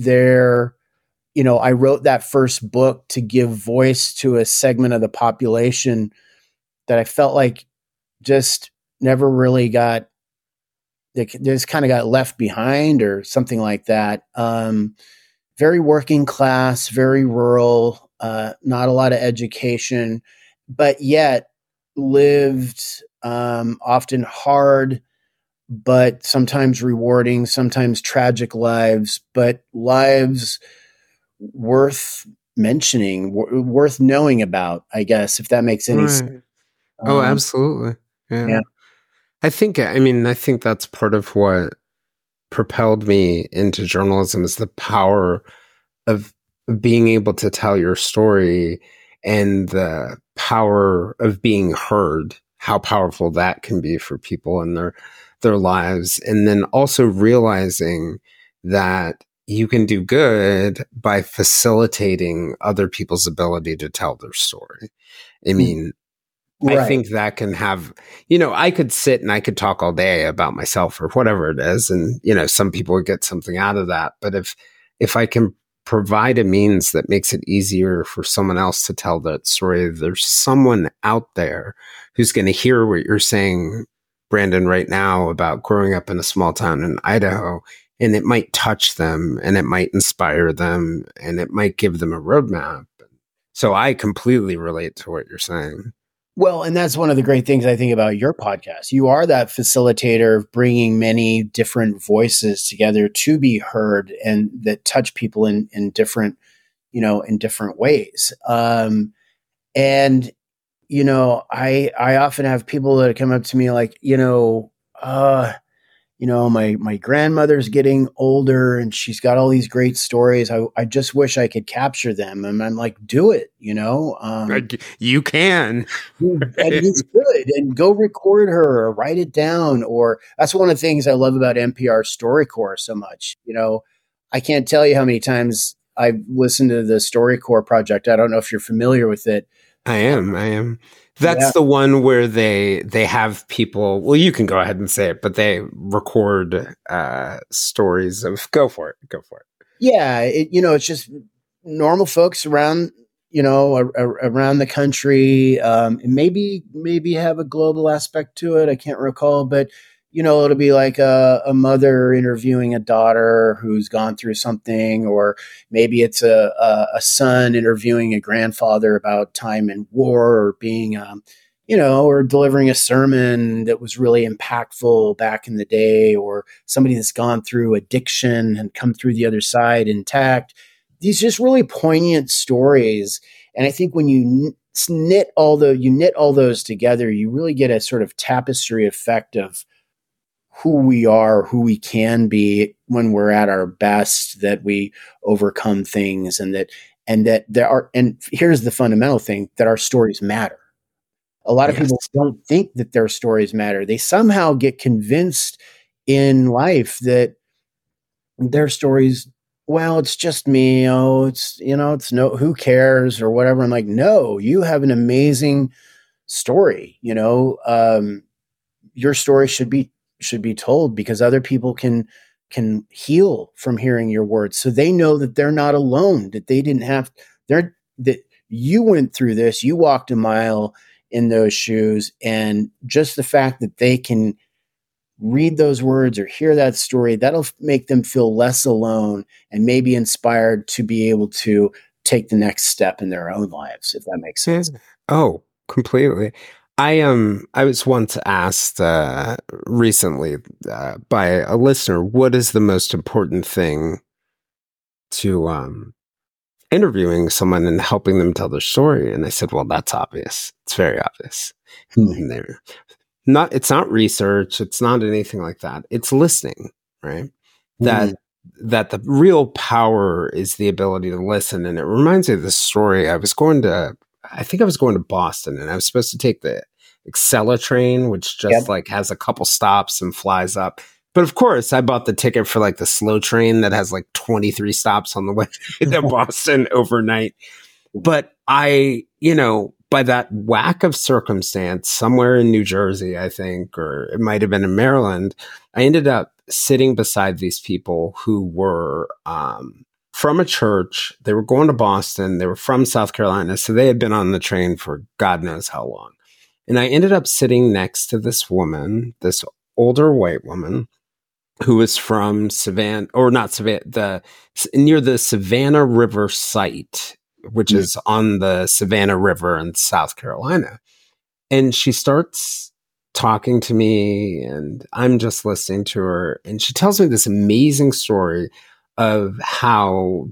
A: I wrote that first book to give voice to a segment of the population that I felt like just never really just kind of got left behind or something like that. Very working class, very rural, not a lot of education, but yet lived often hard, but sometimes rewarding, sometimes tragic lives, but lives worth mentioning, worth knowing about, I guess, if that makes any sense.
B: Right. Oh, absolutely.
A: Yeah.
B: Yeah. I think that's part of what propelled me into journalism, is the power of being able to tell your story, and the power of being heard, how powerful that can be for people in their lives. And then also realizing that you can do good by facilitating other people's ability to tell their story. I mean,
A: Right.
B: I think that can have, I could sit and I could talk all day about myself or whatever it is. And, some people would get something out of that. But if I can provide a means that makes it easier for someone else to tell that story, there's someone out there who's going to hear what you're saying, Brandon, right now, about growing up in a small town in Idaho, and it might touch them, and it might inspire them, and it might give them a roadmap. So I completely relate to what you're saying.
A: Well, and that's one of the great things I think about your podcast. You are that facilitator of bringing many different voices together to be heard, and that touch people in different, in different ways. And, I often have people that come up to me like, my grandmother's getting older and she's got all these great stories. I just wish I could capture them. And I'm like, do it,
B: You can.
A: and you should, and go record her or write it down. Or that's one of the things I love about NPR StoryCorps so much. I can't tell you how many times I've listened to the StoryCorps project. I don't know if you're familiar with it.
B: I am. That's the one where they have people. Well, you can go ahead and say it, but they record stories of. Go for it.
A: Yeah, it's just normal folks around, around the country. Maybe have a global aspect to it. I can't recall, but it'll be like a mother interviewing a daughter who's gone through something, or maybe it's a son interviewing a grandfather about time in war, or being, or delivering a sermon that was really impactful back in the day, or somebody that's gone through addiction and come through the other side intact. These just really poignant stories. And I think when you knit all those together, you really get a sort of tapestry effect of who we are, who we can be when we're at our best, that we overcome things, and that and here's the fundamental thing, that our stories matter. A lot of people don't think that their stories matter. They somehow get convinced in life that their stories, well, it's just me. Oh, it's no, who cares or whatever. I'm like, no, you have an amazing story. Your story should be told, because other people can can heal from hearing your words. So they know that they're not alone, that they didn't have, that you went through this, you walked a mile in those shoes. And just the fact that they can read those words or hear that story, that'll make them feel less alone and maybe inspired to be able to take the next step in their own lives, if that makes sense.
B: Oh, completely. I was once asked recently by a listener, what is the most important thing to interviewing someone and helping them tell their story? And I said, well, that's obvious. It's very obvious. It's not research. It's not anything like that. It's listening, right? That the real power is the ability to listen. And it reminds me of this story. I think I was going to Boston, and I was supposed to take the Acela train, which just like has a couple stops and flies up. But of course, I bought the ticket for like the slow train that has like 23 stops on the way to Boston overnight. But by that whack of circumstance, somewhere in New Jersey, I think, or it might have been in Maryland, I ended up sitting beside these people who were from a church. They were going to Boston. They were from South Carolina. So they had been on the train for God knows how long. And I ended up sitting next to this woman, this older white woman, who was from Savannah, or not Savannah, near the Savannah River site, which is on the Savannah River in South Carolina. And she starts talking to me, and I'm just listening to her. And she tells me this amazing story of how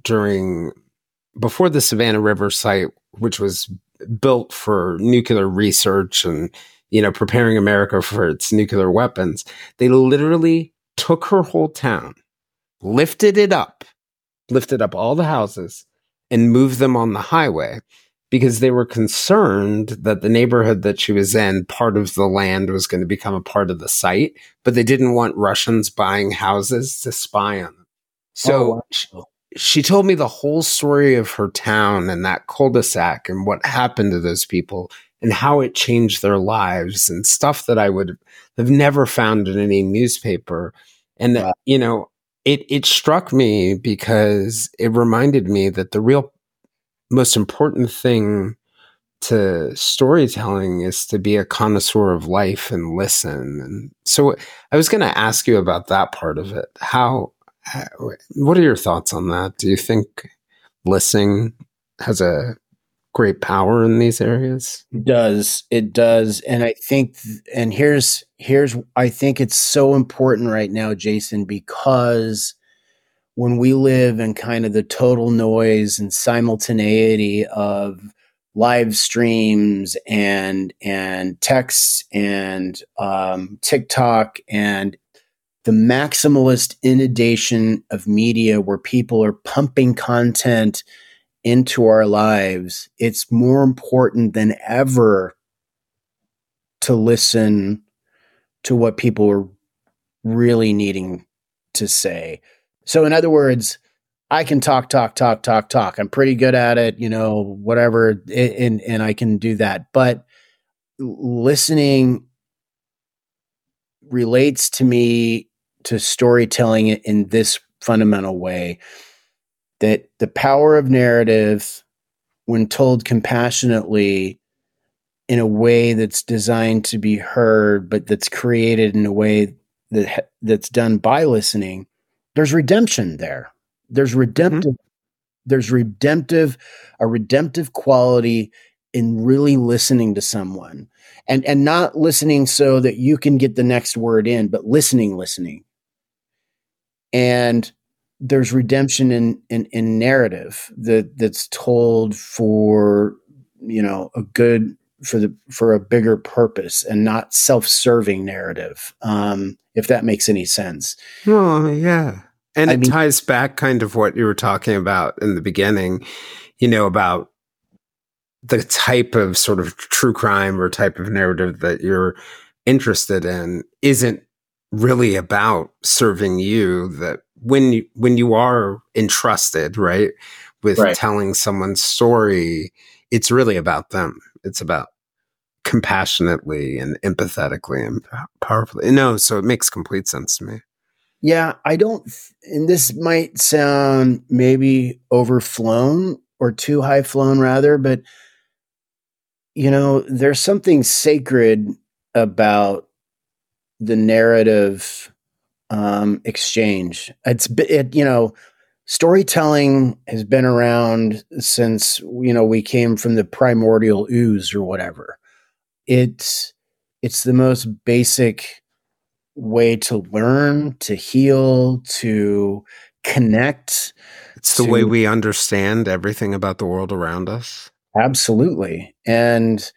B: before the Savannah River site, which was built for nuclear research and, preparing America for its nuclear weapons, they literally took her whole town, lifted up all the houses, and moved them on the highway because they were concerned that the neighborhood that she was in, part of the land was going to become a part of the site, but they didn't want Russians buying houses to spy on them. So she told me the whole story of her town and that cul-de-sac and what happened to those people and how it changed their lives and stuff that I would have never found in any newspaper. And that, it struck me because it reminded me that the real most important thing to storytelling is to be a connoisseur of life and listen. And so I was going to ask you about that part of it. What are your thoughts on that? Do you think listening has a great power in these areas?
A: It does. And I think, I think it's so important right now, Jason, because when we live in kind of the total noise and simultaneity of live streams and texts and TikTok and the maximalist inundation of media where people are pumping content into our lives, it's more important than ever to listen to what people are really needing to say. So in other words, I can talk. I'm pretty good at it, whatever, and I can do that. But listening relates to me to storytelling in this fundamental way, that the power of narrative, when told compassionately in a way that's designed to be heard, but that's created in a way that's done by listening, there's redemption there. There's redemptive. Mm-hmm. There's a redemptive quality in really listening to someone, and not listening so that you can get the next word in, but listening. And there's redemption in narrative that's told for for a bigger purpose and not self-serving narrative. If that makes any sense.
B: Oh yeah. And it ties back kind of what you were talking about in the beginning, about the type of sort of true crime or type of narrative that you're interested in isn't really about serving you. That when you are entrusted, right, with telling someone's story, it's really about them. It's about compassionately and empathetically and powerfully. No, so it makes complete sense to me.
A: Yeah, I don't, and this might sound maybe overflown or too high flown rather, but there's something sacred about the narrative exchange. Storytelling has been around since we came from the primordial ooze or whatever. It's the most basic way to learn, to heal, to connect.
B: It's the way we understand everything about the world around us.
A: Absolutely. And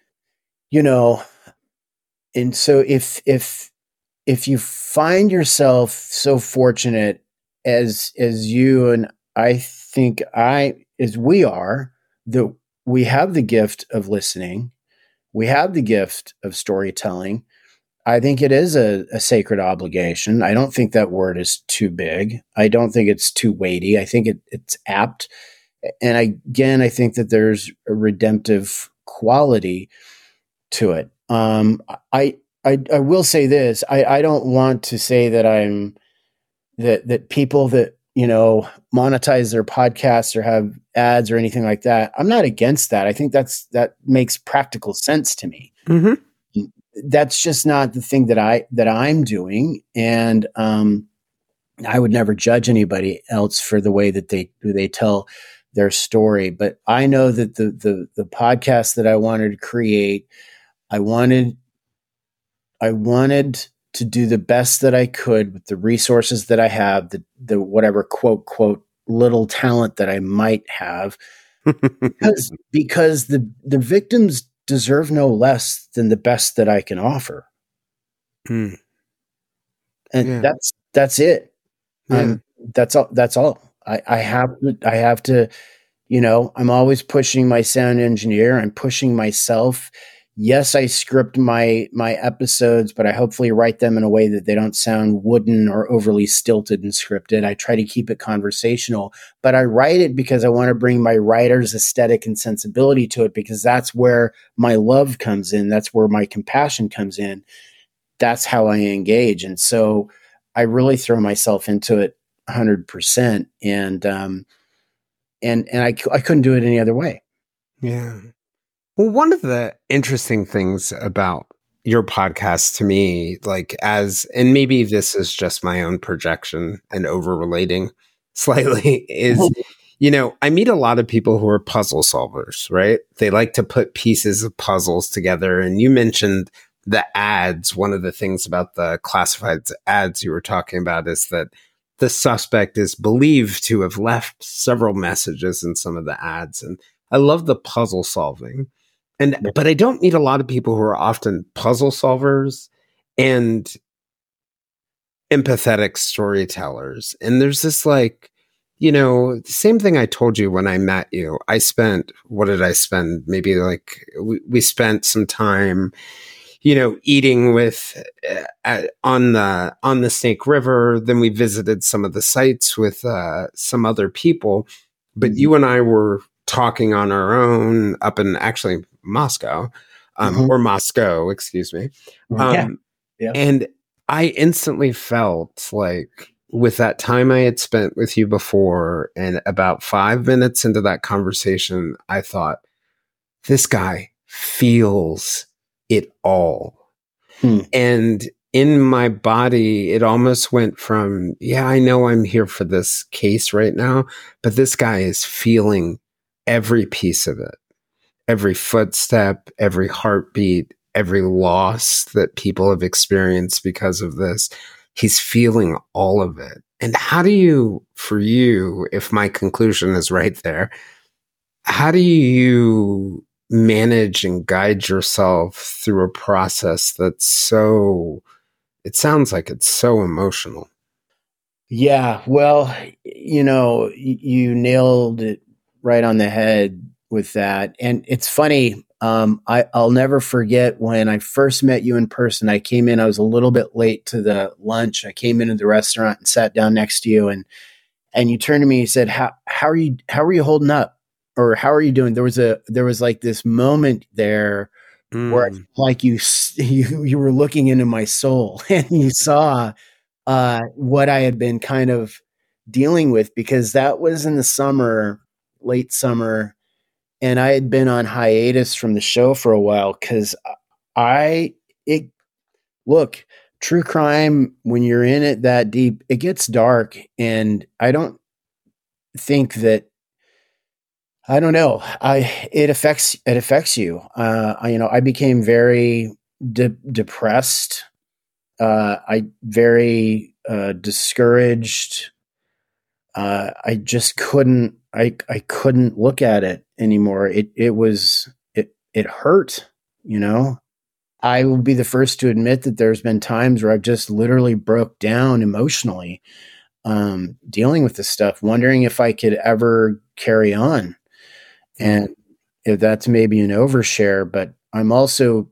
A: and so if you find yourself so fortunate as you and I think as we are, that we have the gift of listening, we have the gift of storytelling. I think it is a sacred obligation. I don't think that word is too big. I don't think it's too weighty. I think it's apt. And I think that there's a redemptive quality to it. I will say this. I don't want to say that that people that monetize their podcasts or have ads or anything like that. I'm not against that. I think that makes practical sense to me.
B: Mm-hmm.
A: That's just not the thing that I'm doing, and I would never judge anybody else for the way that they tell their story. But I know that the podcast that I wanted to create, I wanted to do the best that I could with the resources that I have, the whatever quote little talent that I might have, because the victims deserve no less than the best that I can offer.
B: Mm.
A: And
B: Yeah.
A: that's it.
B: Yeah.
A: That's all. I have to, I'm always pushing my sound engineer. I'm pushing myself. Yes, I script my episodes, but I hopefully write them in a way that they don't sound wooden or overly stilted and scripted. I try to keep it conversational, but I write it because I want to bring my writer's aesthetic and sensibility to it, because that's where my love comes in. That's where my compassion comes in. That's how I engage. And so I really throw myself into it 100%. And I couldn't do it any other way.
B: Yeah. Well, one of the interesting things about your podcast to me, and maybe this is just my own projection and over relating slightly, is, I meet a lot of people who are puzzle solvers, right? They like to put pieces of puzzles together. And you mentioned the ads. One of the things about the classified ads you were talking about is that the suspect is believed to have left several messages in some of the ads. And I love the puzzle solving. But I don't meet a lot of people who are often puzzle solvers and empathetic storytellers. And there's this same thing I told you when I met you. What did I spend? Maybe we spent some time, eating on the Snake River. Then we visited some of the sites with some other people. But you and I were talking on our own up in actually Moscow, or Moscow, excuse me.
A: Yeah.
B: And I instantly felt like, with that time I had spent with you before, and about 5 minutes into that conversation, I thought, this guy feels it all. And in my body, it almost went from, yeah, I know I'm here for this case right now, but this guy is feeling every piece of it, every footstep, every heartbeat, every loss that people have experienced because of this. He's feeling all of it. And how do you, for you, if my conclusion is right there, how do you manage and guide yourself through a process that's it sounds like it's so emotional?
A: Yeah, well, you nailed it right on the head with that. And it's funny, I'll never forget when I first met you in person. I came in, I was a little bit late to the lunch. I came into the restaurant and sat down next to you, and you turned to me and said, how are you holding up? Or how are you doing? There was like this moment there where like you were looking into my soul, and you saw what I had been kind of dealing with, because that was in the summer, late summer, and I had been on hiatus from the show for a while because it look, true crime, when you're in it that deep, it gets dark, and I don't think that, I don't know, it affects you. I became very depressed. I very discouraged. I just couldn't. I couldn't look at it anymore. It hurt. I will be the first to admit that there's been times where I've just literally broke down emotionally, dealing with this stuff, wondering if I could ever carry on. And if that's maybe an overshare, but I'm also,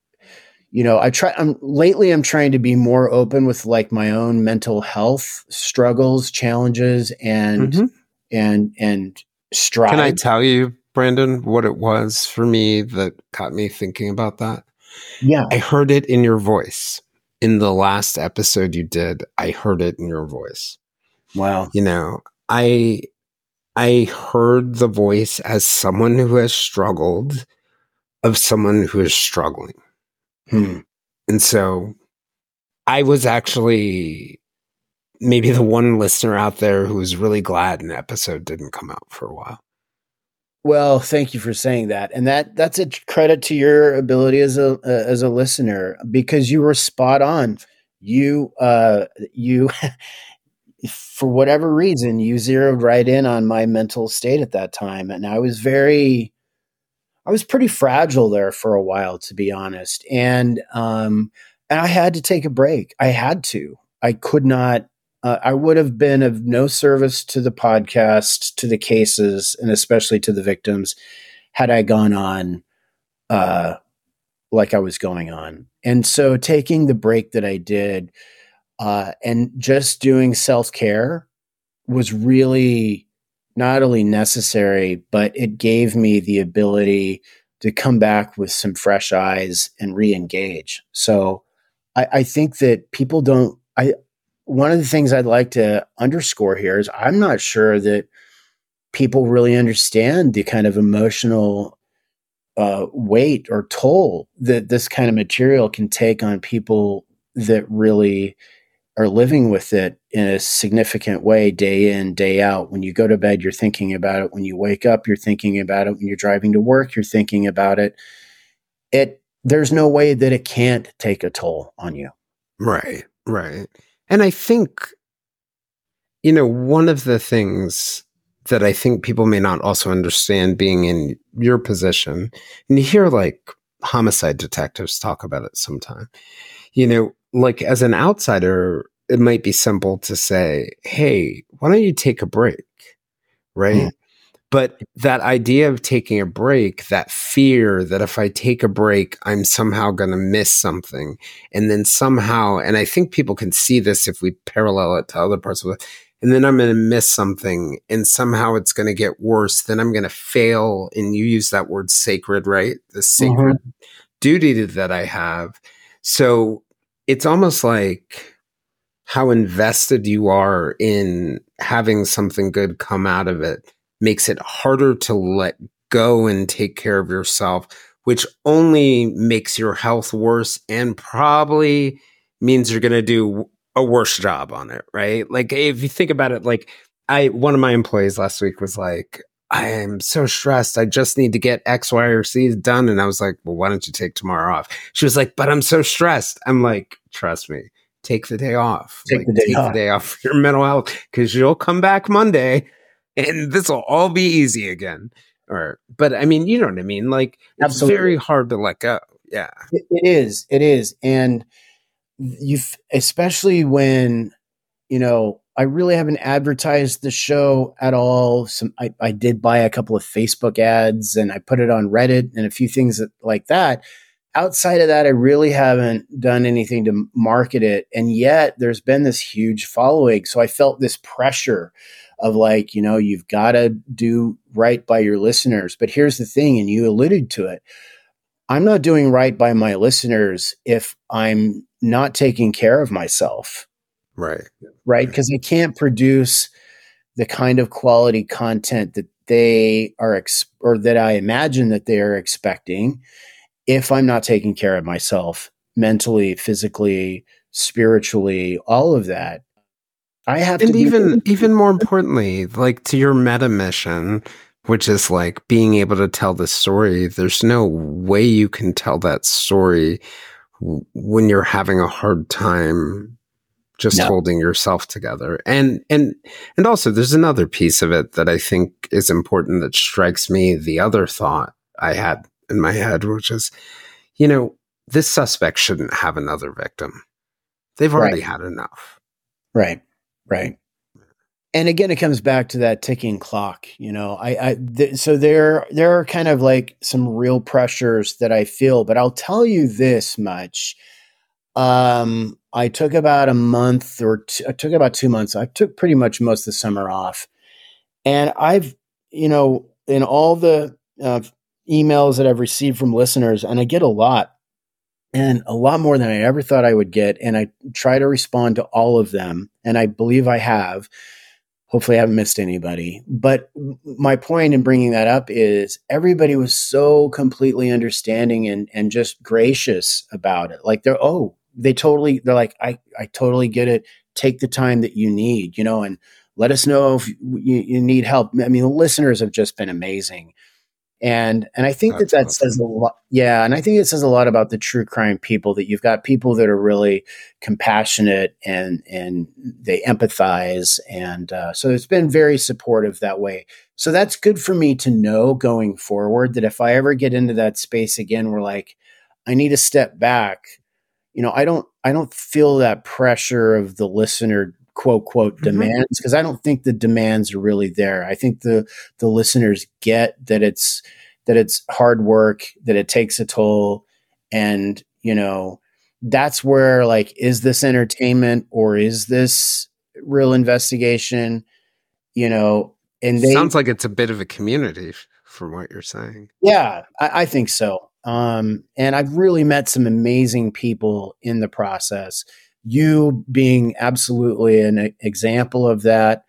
A: I'm trying to be more open with like my own mental health struggles, challenges, and strides.
B: Can I tell you, Brandon, what it was for me that got me thinking about that?
A: Yeah.
B: I heard it in your voice. In the last episode you did, I heard it in your voice.
A: Wow.
B: I heard the voice as someone who has struggled, of someone who is struggling. And so I was actually maybe the one listener out there who was really glad an episode didn't come out for a while.
A: Well, thank you for saying that. And that's a credit to your ability as a listener, because you were spot on. You for whatever reason, you zeroed right in on my mental state at that time. And I was pretty fragile there for a while, to be honest. And I had to take a break. I could not, I would have been of no service to the podcast, to the cases, and especially to the victims had I gone on like I was going on. And so taking the break that I did, and just doing self-care was really not only necessary, but it gave me the ability to come back with some fresh eyes and re-engage. So I think that people don't, one of the things I'd like to underscore here is I'm not sure that people really understand the kind of emotional weight or toll that this kind of material can take on people that really are living with it in a significant way, day in, day out. When you go to bed, you're thinking about it. When you wake up, you're thinking about it. When you're driving to work, you're thinking about it. There's no way that it can't take a toll on you.
B: Right. And I think, one of the things that I think people may not also understand being in your position, and you hear like homicide detectives talk about it sometime, like as an outsider, it might be simple to say, hey, why don't you take a break? Right. Mm. But that idea of taking a break, that fear that if I take a break, I'm somehow going to miss something. And then somehow, and I think people can see this if we parallel it to other parts of it, and then I'm going to miss something and somehow it's going to get worse. Then I'm going to fail. And you use that word sacred, right? The sacred duty that I have. So it's almost like how invested you are in having something good come out of it makes it harder to let go and take care of yourself, which only makes your health worse and probably means you're going to do a worse job on it, right? Like if you think about it, like one of my employees last week was like, I am so stressed. I just need to get X, Y, or Z done. And I was like, well, why don't you take tomorrow off? She was like, but I'm so stressed. I'm like, trust me, take the day off. Take the day off for your mental health, because you'll come back Monday and this will all be easy again. But I mean, you know what I mean? Like it's Absolutely. Very hard to let go. Yeah,
A: it is. And especially when, I really haven't advertised the show at all. I did buy a couple of Facebook ads and I put it on Reddit and a few things like that. Outside of that, I really haven't done anything to market it. And yet there's been this huge following. So I felt this pressure of like, you've got to do right by your listeners. But here's the thing, and you alluded to it. I'm not doing right by my listeners if I'm not taking care of myself.
B: Right.
A: right? Because I can't produce the kind of quality content that they are or that I imagine that they are expecting if I'm not taking care of myself mentally, physically, spiritually, all of that. I have to
B: And
A: be.
B: even more importantly, like to your meta mission, which is like being able to tell the story, there's no way you can tell that story when you're having a hard time just
A: No.
B: holding yourself together. And also there's another piece of it that I think is important that strikes me, the other thought I had in my head, which is, this suspect shouldn't have another victim. They've
A: Right.
B: already had enough.
A: Right. Right. And again, it comes back to that ticking clock. So there are kind of like some real pressures that I feel, but I'll tell you this much. I took about a month or I took about 2 months. I took pretty much most of the summer off, and I've, in all the emails that I've received from listeners, and I get a lot, and a lot more than I ever thought I would get. And I try to respond to all of them, and I believe I have. Hopefully I haven't missed anybody. But my point in bringing that up is everybody was so completely understanding and just gracious about it. Like they're like, I totally get it. Take the time that you need, and let us know if you need help. I mean, the listeners have just been amazing. And I think
B: That's
A: that says
B: awesome.
A: a lot. Yeah. And I think it says a lot about the true crime people, that you've got people that are really compassionate and they empathize. And so it's been very supportive that way. So that's good for me to know going forward, that if I ever get into that space again, where like, I need to step back, I don't feel that pressure of the listener quote demands, because I don't think the demands are really there. I think the listeners get that it's hard work, that it takes a toll, and that's where, like, is this entertainment or is this real investigation? And they,
B: Sounds like it's a bit of a community from what you're saying.
A: yeah, I think so. And I've really met some amazing people in the process. You being absolutely an example of that.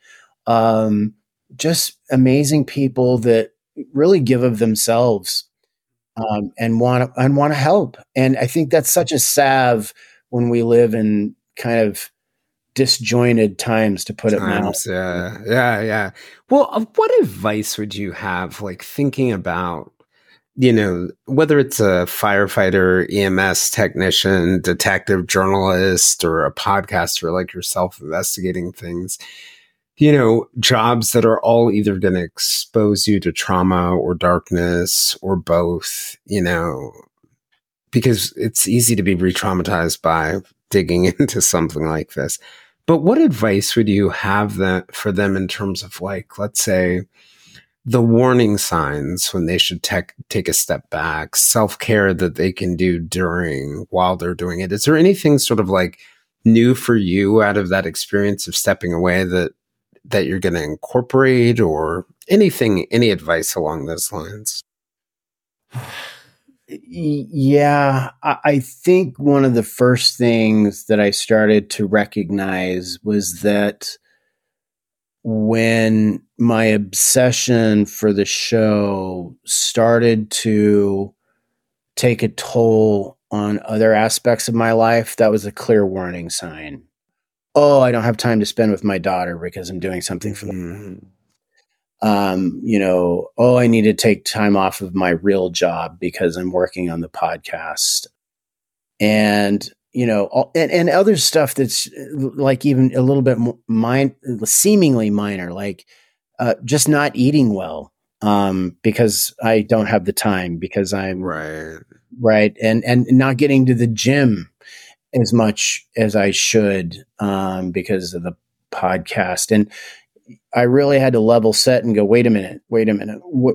A: Just amazing people that really give of themselves, and want to help. And I think that's such a salve when we live in kind of disjointed times, to put it mildly.
B: Times, yeah. Well, what advice would you have, like thinking about, whether it's a firefighter, EMS technician, detective, journalist, or a podcaster like yourself investigating things, jobs that are all either going to expose you to trauma or darkness or both, because it's easy to be re-traumatized by digging into something like this. But what advice would you have for them in terms of, like, let's say, the warning signs when they should take a step back, self-care that they can do while they're doing it? Is there anything sort of like new for you out of that experience of stepping away that you're going to incorporate, or any advice along those lines?
A: Yeah, I think one of the first things that I started to recognize was that when my obsession for the show started to take a toll on other aspects of my life, that was a clear warning sign. Oh, I don't have time to spend with my daughter because I'm doing something for
B: Mm-hmm.
A: oh, I need to take time off of my real job because I'm working on the podcast. And, and other stuff that's like even a little bit seemingly minor, like just not eating well, because I don't have the time, because I'm right. And not getting to the gym as much as I should, because of the podcast. And I really had to level set and go, wait a minute. What,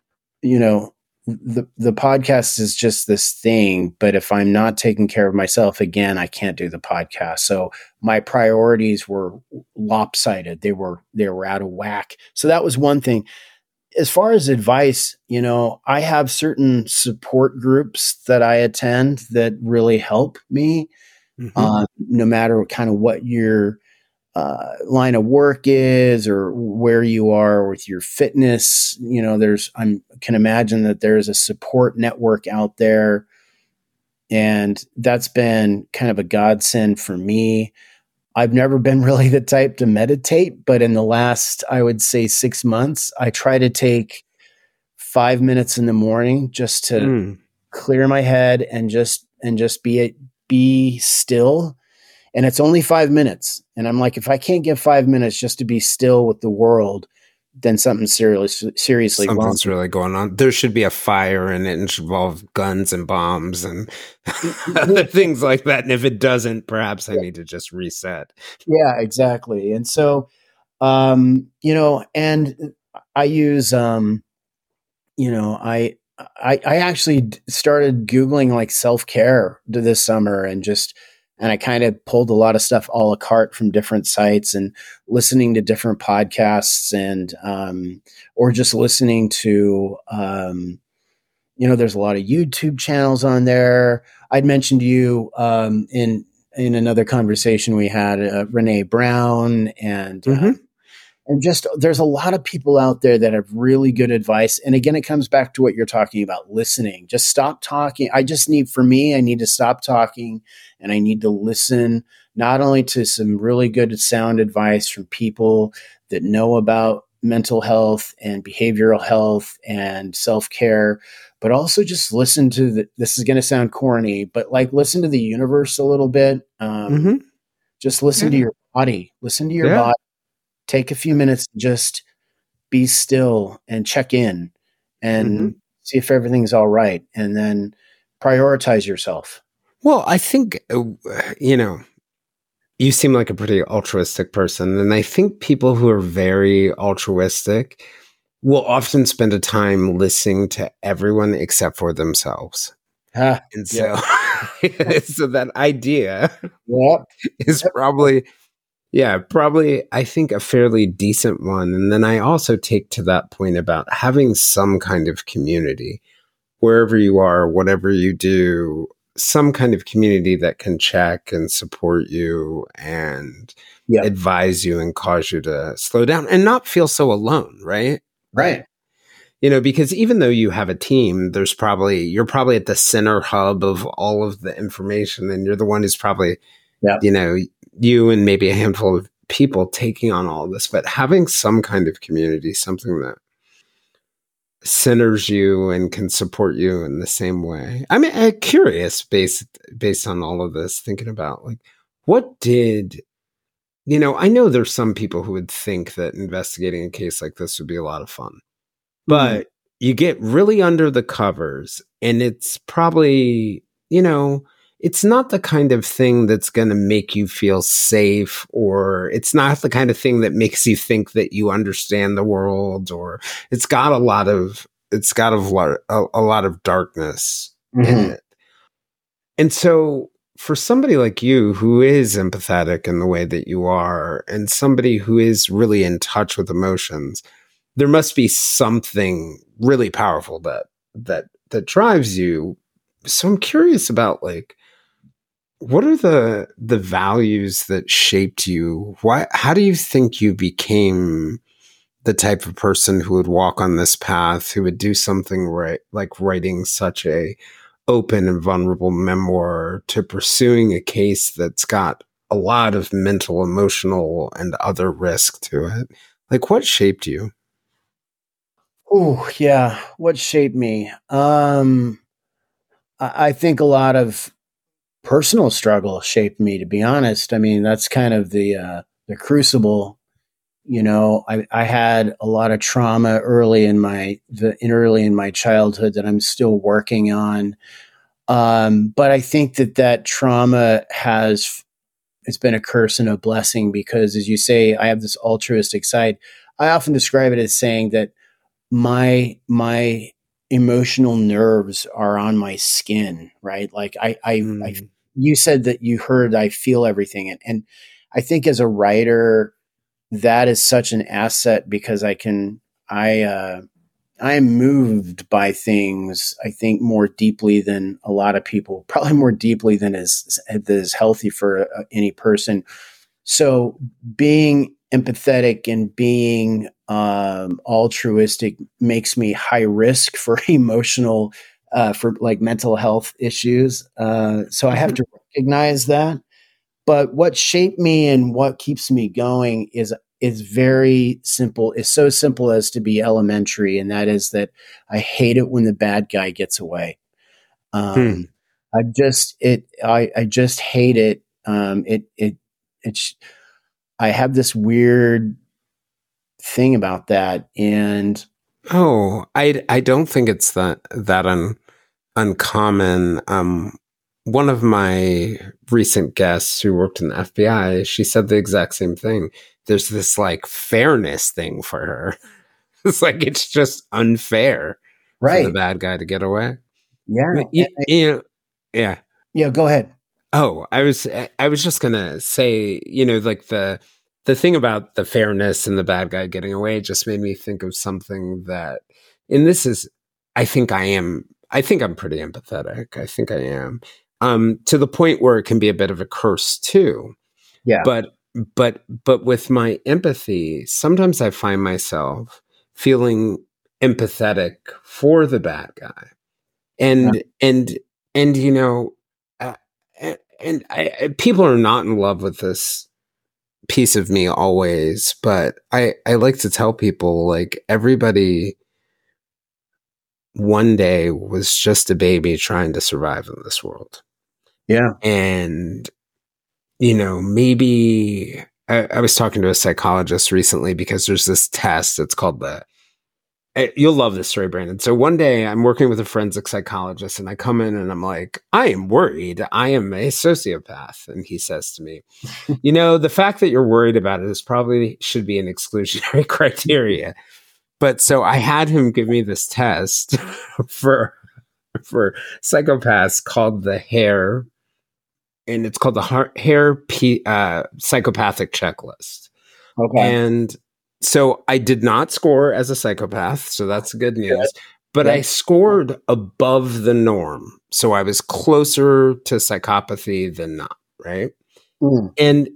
A: the podcast is just this thing, but if I'm not taking care of myself, again, I can't do the podcast. So my priorities were lopsided. They were out of whack. So that was one thing. As far as advice, I have certain support groups that I attend that really help me,
B: Mm-hmm.
A: no matter kind of what your line of work is or where you are with your fitness. I can imagine that there's a support network out there, and that's been kind of a godsend for me. I've never been really the type to meditate, but in the last, I would say 6 months, I try to take 5 minutes in the morning just to clear my head and just be still. And it's only 5 minutes. And I'm like, if I can't get 5 minutes just to be still with the world, then something's seriously wrong.
B: Something's really going on. There should be a fire and it involve guns and bombs and other things like that. And if it doesn't, perhaps I need to just reset.
A: Yeah, exactly. And so, and I use, I actually started Googling like self-care this summer and I kind of pulled a lot of stuff a la carte from different sites and listening to different podcasts and, or just listening to, there's a lot of YouTube channels on there. I'd mentioned to you, in another conversation we had, Brene Brown and just there's a lot of people out there that have really good advice. And again, it comes back to what you're talking about, listening. Just stop talking. I need to stop talking and I need to listen not only to some really good sound advice from people that know about mental health and behavioral health and self-care, but also just listen to this is going to sound corny, but like listen to the universe a little bit. Just listen to your body, body. Take a few minutes, just be still and check in and see if everything's all right. And then prioritize yourself.
B: Well, I think, you seem like a pretty altruistic person. And I think people who are very altruistic will often spend a time listening to everyone except for themselves. And so, so that idea is probably... Yeah, probably, I think, a fairly decent one. And then I also take to that point about having some kind of community, wherever you are, whatever you do, some kind of community that can check and support you and advise you and cause you to slow down and not feel so alone, right?
A: Right.
B: Because even though you have a team, you're probably at the center hub of all of the information, and you're the one who's probably, you and maybe a handful of people taking on all of this, but having some kind of community, something that centers you and can support you in the same way. I mean, I'm curious based on all of this, thinking about like, what did, I know there's some people who would think that investigating a case like this would be a lot of fun, but you get really under the covers and it's probably, it's not the kind of thing that's going to make you feel safe, or it's not the kind of thing that makes you think that you understand the world, or it's got a lot of darkness in it. And so for somebody like you who is empathetic in the way that you are, and somebody who is really in touch with emotions, there must be something really powerful that drives you. So I'm curious about like, what are the values that shaped you? How do you think you became the type of person who would walk on this path, who would do something right, like writing such a open and vulnerable memoir, to pursuing a case that's got a lot of mental, emotional, and other risk to it? Like, what shaped you?
A: Oh, yeah. What shaped me? I think a lot of personal struggle shaped me, to be honest. I mean, that's kind of the crucible. I had a lot of trauma early in my childhood that I'm still working on. But I think that trauma it's been a curse and a blessing, because, as you say, I have this altruistic side. I often describe it as saying that my emotional nerves are on my skin, right? Like you said that you heard, I feel everything. And I think as a writer, that is such an asset, because I am moved by things, I think, more deeply than a lot of people, probably more deeply than is healthy for any person. So being empathetic and being altruistic makes me high risk for emotional, for like mental health issues. So I have to recognize that. But what shaped me and what keeps me going is very simple. It's so simple as to be elementary, and that is that I hate it when the bad guy gets away.
B: Hmm.
A: I just hate it. It's I have this weird thing about that, and
B: Oh, I don't think it's that uncommon. One of my recent guests who worked in the FBI, she said the exact same thing. There's this like fairness thing for her. It's like it's just unfair for the
A: right,
B: bad guy to get away.
A: yeah,
B: Yeah.
A: yeah. Go ahead.
B: Oh, I was just gonna say, like the thing about the fairness and the bad guy getting away just made me think of something that, and this is, I think I'm pretty empathetic. I think I am, to the point where it can be a bit of a curse too.
A: Yeah,
B: But with my empathy, sometimes I find myself feeling empathetic for the bad guy,
A: yeah,
B: and uh, people are not in love with this piece of me always, but I like to tell people like everybody one day was just a baby trying to survive in this world,
A: yeah.
B: and maybe I was talking to a psychologist recently because there's this test. It's called you'll love this story, Brandon. So one day I'm working with a forensic psychologist and I come in and I'm like, I am worried. I am a sociopath. And he says to me, the fact that you're worried about it is probably should be an exclusionary criteria. But so I had him give me this test for psychopaths called the HARE, and it's called the psychopathic checklist.
A: Okay.
B: And so I did not score as a psychopath, so that's good news. But I
A: Good.
B: scored above the norm. So I was closer to psychopathy than not, right?
A: Mm.
B: And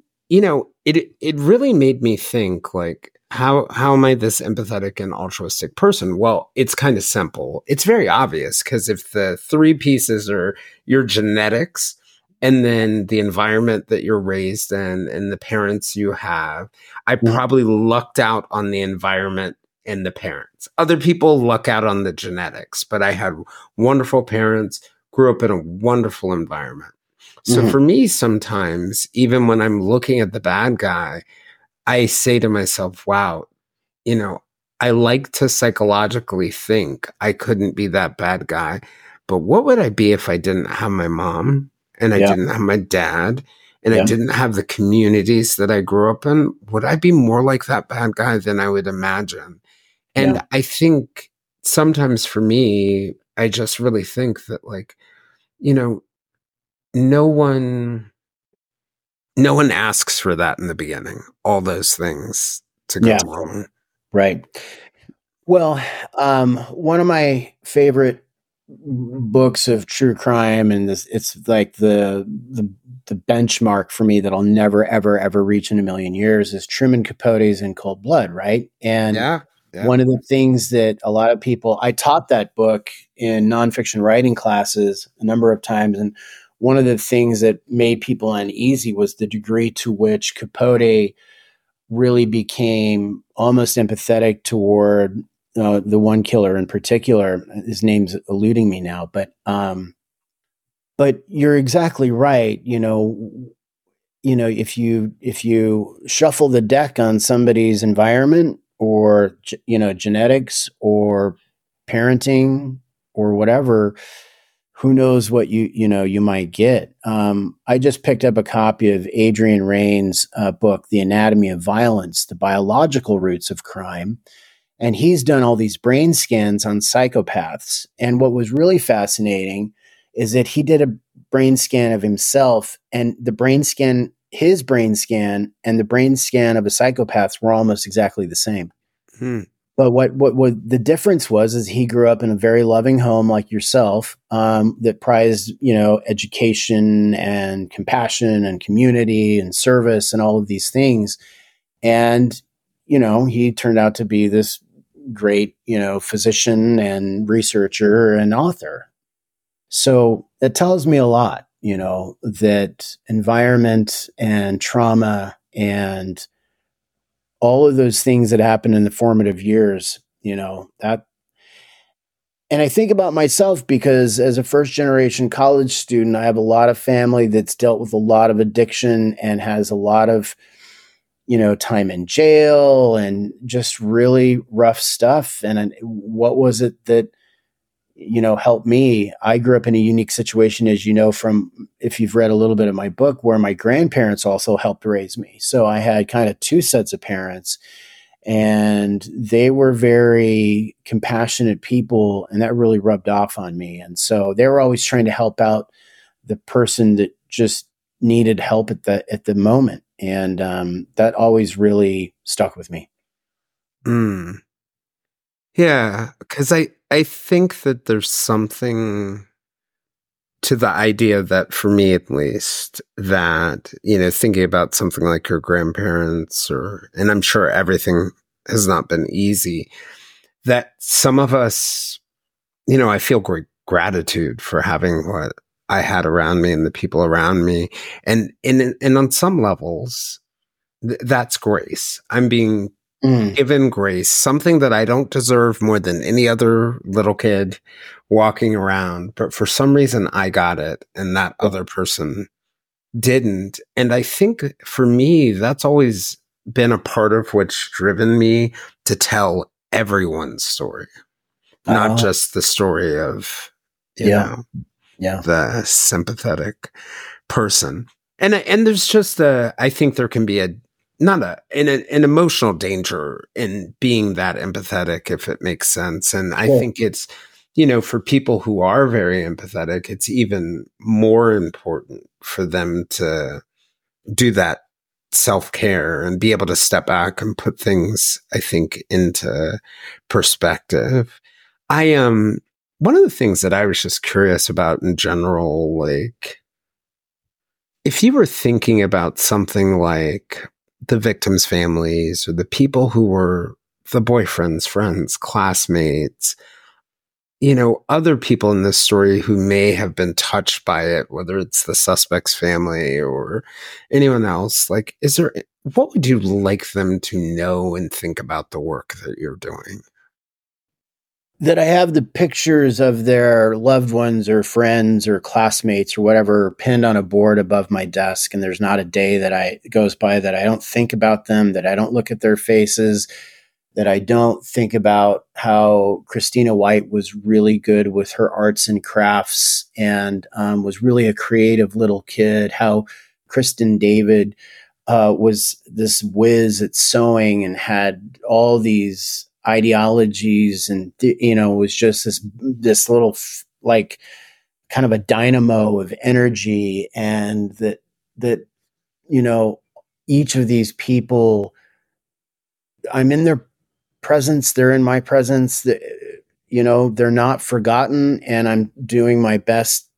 B: it really made me think like how am I this empathetic and altruistic person? Well, it's kind of simple. It's very obvious because if the three pieces are your genetics and then the environment that you're raised in and the parents you have, I
A: Mm.
B: probably lucked out on the environment and the parents. Other people luck out on the genetics, but I had wonderful parents, grew up in a wonderful environment. So
A: Mhm.
B: for me, sometimes, even when I'm looking at the bad guy, I say to myself, wow, you know, I like to psychologically think I couldn't be that bad guy. But what would I be if I didn't have my mom and I
A: Yeah,
B: didn't have my dad and I
A: yeah,
B: didn't have the communities that I grew up in? Would I be more like that bad guy than I would imagine?
A: yeah,
B: And I think sometimes for me, I just really think that, like, you know, no one no one asks for that in the beginning, all those things to go
A: yeah.
B: wrong.
A: Right. Well, one of my favorite books of true crime, and this it's like the benchmark for me that I'll never ever ever reach in a million years is Truman Capote's In Cold Blood, right? And
B: Yeah, yeah.
A: one of the things that a lot of people I taught that book in nonfiction writing classes a number of times, and one of the things that made people uneasy was the degree to which Capote really became almost empathetic toward the one killer in particular. His name's eluding me now, but you're exactly right. If you shuffle the deck on somebody's environment or genetics or parenting or whatever, who knows what you might get. I just picked up a copy of Adrian Rain's book, The Anatomy of Violence: The Biological Roots of Crime, and he's done all these brain scans on psychopaths. And what was really fascinating is that he did a brain scan of himself, and his brain scan and the brain scan of a psychopath were almost exactly the same.
B: Hmm.
A: But what the difference was is he grew up in a very loving home like yourself, that prized, education and compassion and community and service and all of these things. And, he turned out to be this great, physician and researcher and author. So it tells me a lot, that environment and trauma and all of those things that happen in the formative years, that. And I think about myself because as a first generation college student, I have a lot of family that's dealt with a lot of addiction and has a lot of, time in jail and just really rough stuff. And what was it that, helped me? I grew up in a unique situation, as you know, from if you've read a little bit of my book, where my grandparents also helped raise me. So I had kind of two sets of parents, and they were very compassionate people, and that really rubbed off on me. And so they were always trying to help out the person that just needed help at the moment. And that always really stuck with me.
B: Yeah, because I think that there's something to the idea that, for me at least, that, thinking about something like your grandparents, and I'm sure everything has not been easy, that some of us, I feel great gratitude for having what I had around me and the people around me. And on some levels, that's grace. I'm being given grace, something that I don't deserve more than any other little kid walking around. But for some reason, I got it and that other person didn't. And I think for me, that's always been a part of what's driven me to tell everyone's story, not just the story of, the sympathetic person. And there's just I think there can be an emotional danger in being that empathetic, if it makes sense. And I think it's, for people who are very empathetic, it's even more important for them to do that self-care and be able to step back and put things, I think, into perspective. One of the things that I was just curious about in general, like, if you were thinking about something like the victims' families or the people who were the boyfriends, friends, classmates, other people in this story who may have been touched by it, whether it's the suspect's family or anyone else, like, what would you like them to know and think about the work that you're doing?
A: That I have the pictures of their loved ones or friends or classmates or whatever pinned on a board above my desk. And there's not a day that goes by that I don't think about them, that I don't look at their faces, that I don't think about how Christina White was really good with her arts and crafts and was really a creative little kid, how Kristen David was this whiz at sewing and had all these ideologies and, was just this little, like, kind of a dynamo of energy. And that, each of these people, I'm in their presence, they're in my presence, they're not forgotten, and I'm doing my best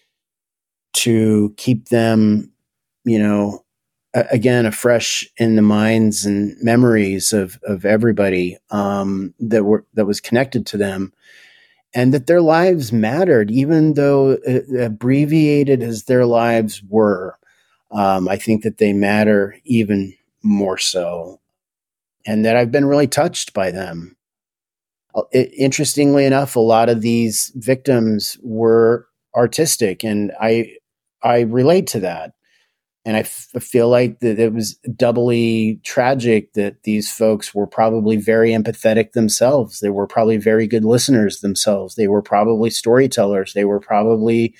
A: to keep them, again, afresh in the minds and memories of everybody that was connected to them, and that their lives mattered, even though abbreviated as their lives were. I think that they matter even more so, and that I've been really touched by them. Interestingly enough, a lot of these victims were artistic, and I relate to that. And I feel like that it was doubly tragic that these folks were probably very empathetic themselves. They were probably very good listeners themselves. They were probably storytellers. They were probably,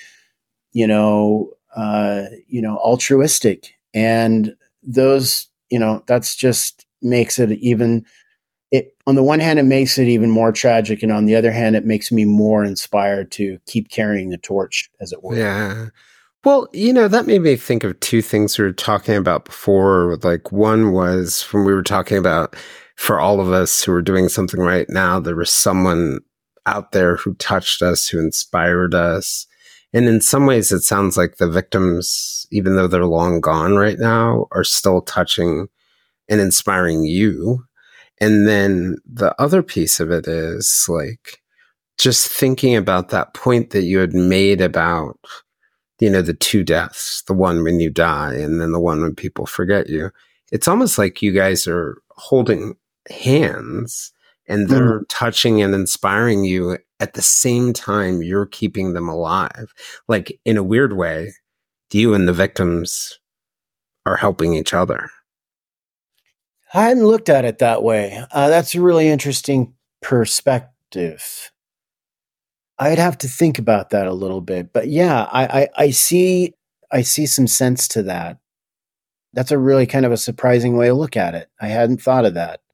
A: altruistic. And those, that's just makes it even. On the one hand, it makes it even more tragic, and on the other hand, it makes me more inspired to keep carrying the torch, as it were.
B: Yeah. Well, that made me think of two things we were talking about before. Like, one was when we were talking about for all of us who are doing something right now, there was someone out there who touched us, who inspired us. And in some ways, it sounds like the victims, even though they're long gone right now, are still touching and inspiring you. And then the other piece of it is like just thinking about that point that you had made about, the two deaths, the one when you die and then the one when people forget you. It's almost like you guys are holding hands and they're touching and inspiring you at the same time you're keeping them alive. Like in a weird way, you and the victims are helping each other.
A: I hadn't looked at it that way. That's a really interesting perspective. I'd have to think about that a little bit, but yeah, I see some sense to that. That's a really kind of a surprising way to look at it. I hadn't thought of that.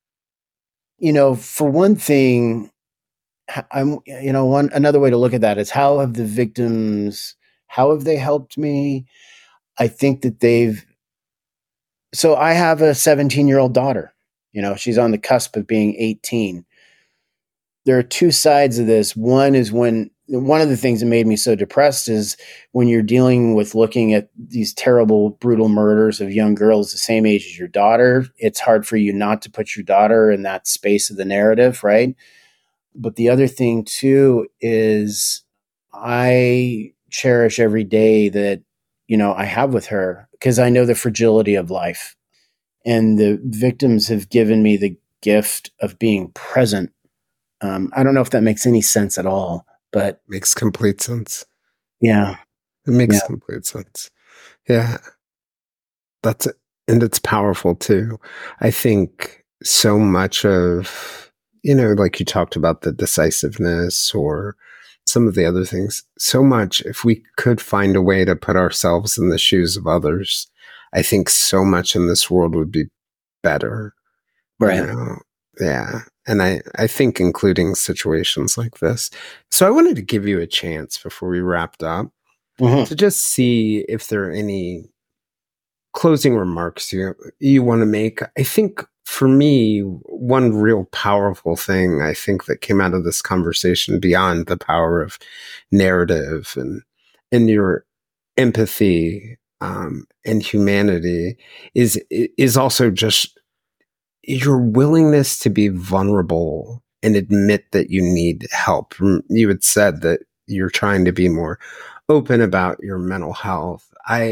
A: For one thing, another way to look at that is how have they helped me? I think that so I have a 17-year-old daughter. She's on the cusp of being 18. There are two sides of this. One is one of the things that made me so depressed is when you're dealing with looking at these terrible, brutal murders of young girls the same age as your daughter, it's hard for you not to put your daughter in that space of the narrative, right? But the other thing too is I cherish every day that, I have with her because I know the fragility of life. And the victims have given me the gift of being present. I don't know if that makes any sense at all, but
B: makes complete sense.
A: Yeah.
B: It makes complete sense. Yeah. That's it. And it's powerful too. I think so much of, like you talked about the decisiveness or some of the other things, so much, if we could find a way to put ourselves in the shoes of others, I think so much in this world would be better.
A: Right.
B: Yeah. And I think including situations like this. So I wanted to give you a chance before we wrapped up to just see if there are any closing remarks you want to make. I think for me, one real powerful thing I think that came out of this conversation beyond the power of narrative and your empathy and humanity is also just your willingness to be vulnerable and admit that you need help. You had said that you're trying to be more open about your mental health.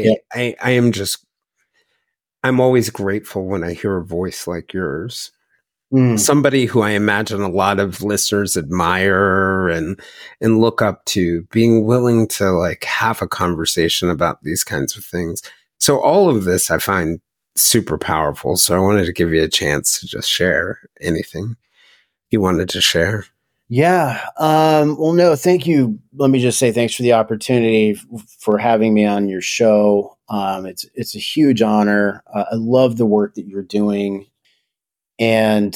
B: I'm always grateful when I hear a voice like yours. Somebody who I imagine a lot of listeners admire and look up to, being willing to like have a conversation about these kinds of things. So all of this I find super powerful. So I wanted to give you a chance to just share anything you wanted to share.
A: Yeah. Well, no, thank you. Let me just say thanks for the opportunity for having me on your show. It's a huge honor. I love the work that you're doing. And,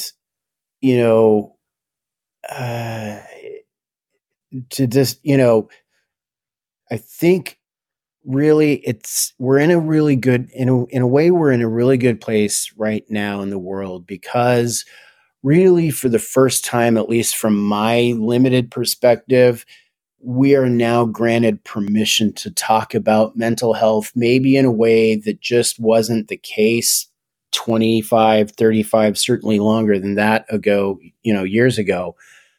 A: to just, I think really we're in a really good, in a way, we're in a really good place right now in the world because really for the first time, at least from my limited perspective, we are now granted permission to talk about mental health, maybe in a way that just wasn't the case 25, 35, certainly longer than that ago, years ago,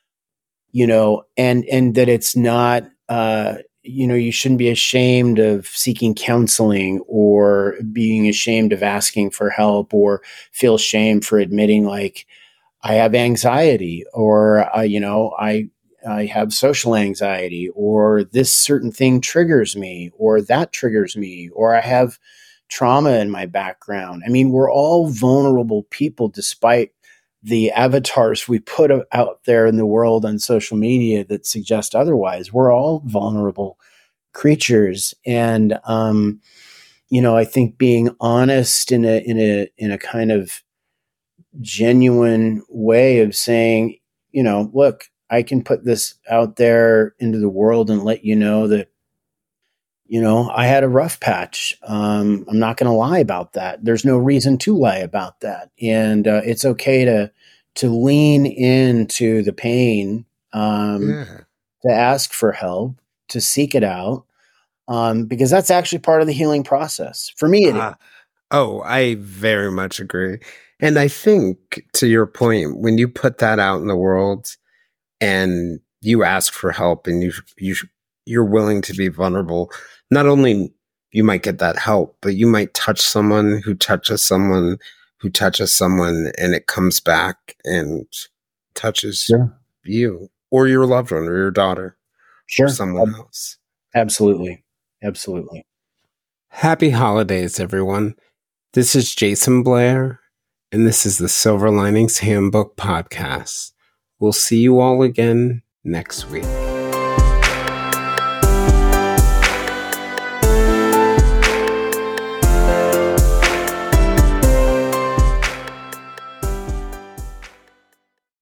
A: and that it's not, you shouldn't be ashamed of seeking counseling or being ashamed of asking for help or feel shame for admitting like I have anxiety or, I have social anxiety or this certain thing triggers me or that triggers me or I have trauma in my background. I mean, we're all vulnerable people despite the avatars we put out there in the world on social media that suggest otherwise. We're all vulnerable creatures. And, I think being honest in a kind of genuine way of saying, look, I can put this out there into the world and let you know that I had a rough patch. I'm not going to lie about that. There's no reason to lie about that. And it's okay to lean into the pain, to ask for help, to seek it out, because that's actually part of the healing process. For me, it is.
B: Oh, I very much agree. And I think, to your point, when you put that out in the world and you ask for help and you're willing to be vulnerable, not only you might get that help, but you might touch someone who touches someone who touches someone, and it comes back and touches you or your loved one or your daughter or someone else.
A: Absolutely. Absolutely.
B: Happy holidays, everyone. This is Jason Blair, and this is the Silver Linings Handbook Podcast. We'll see you all again next week.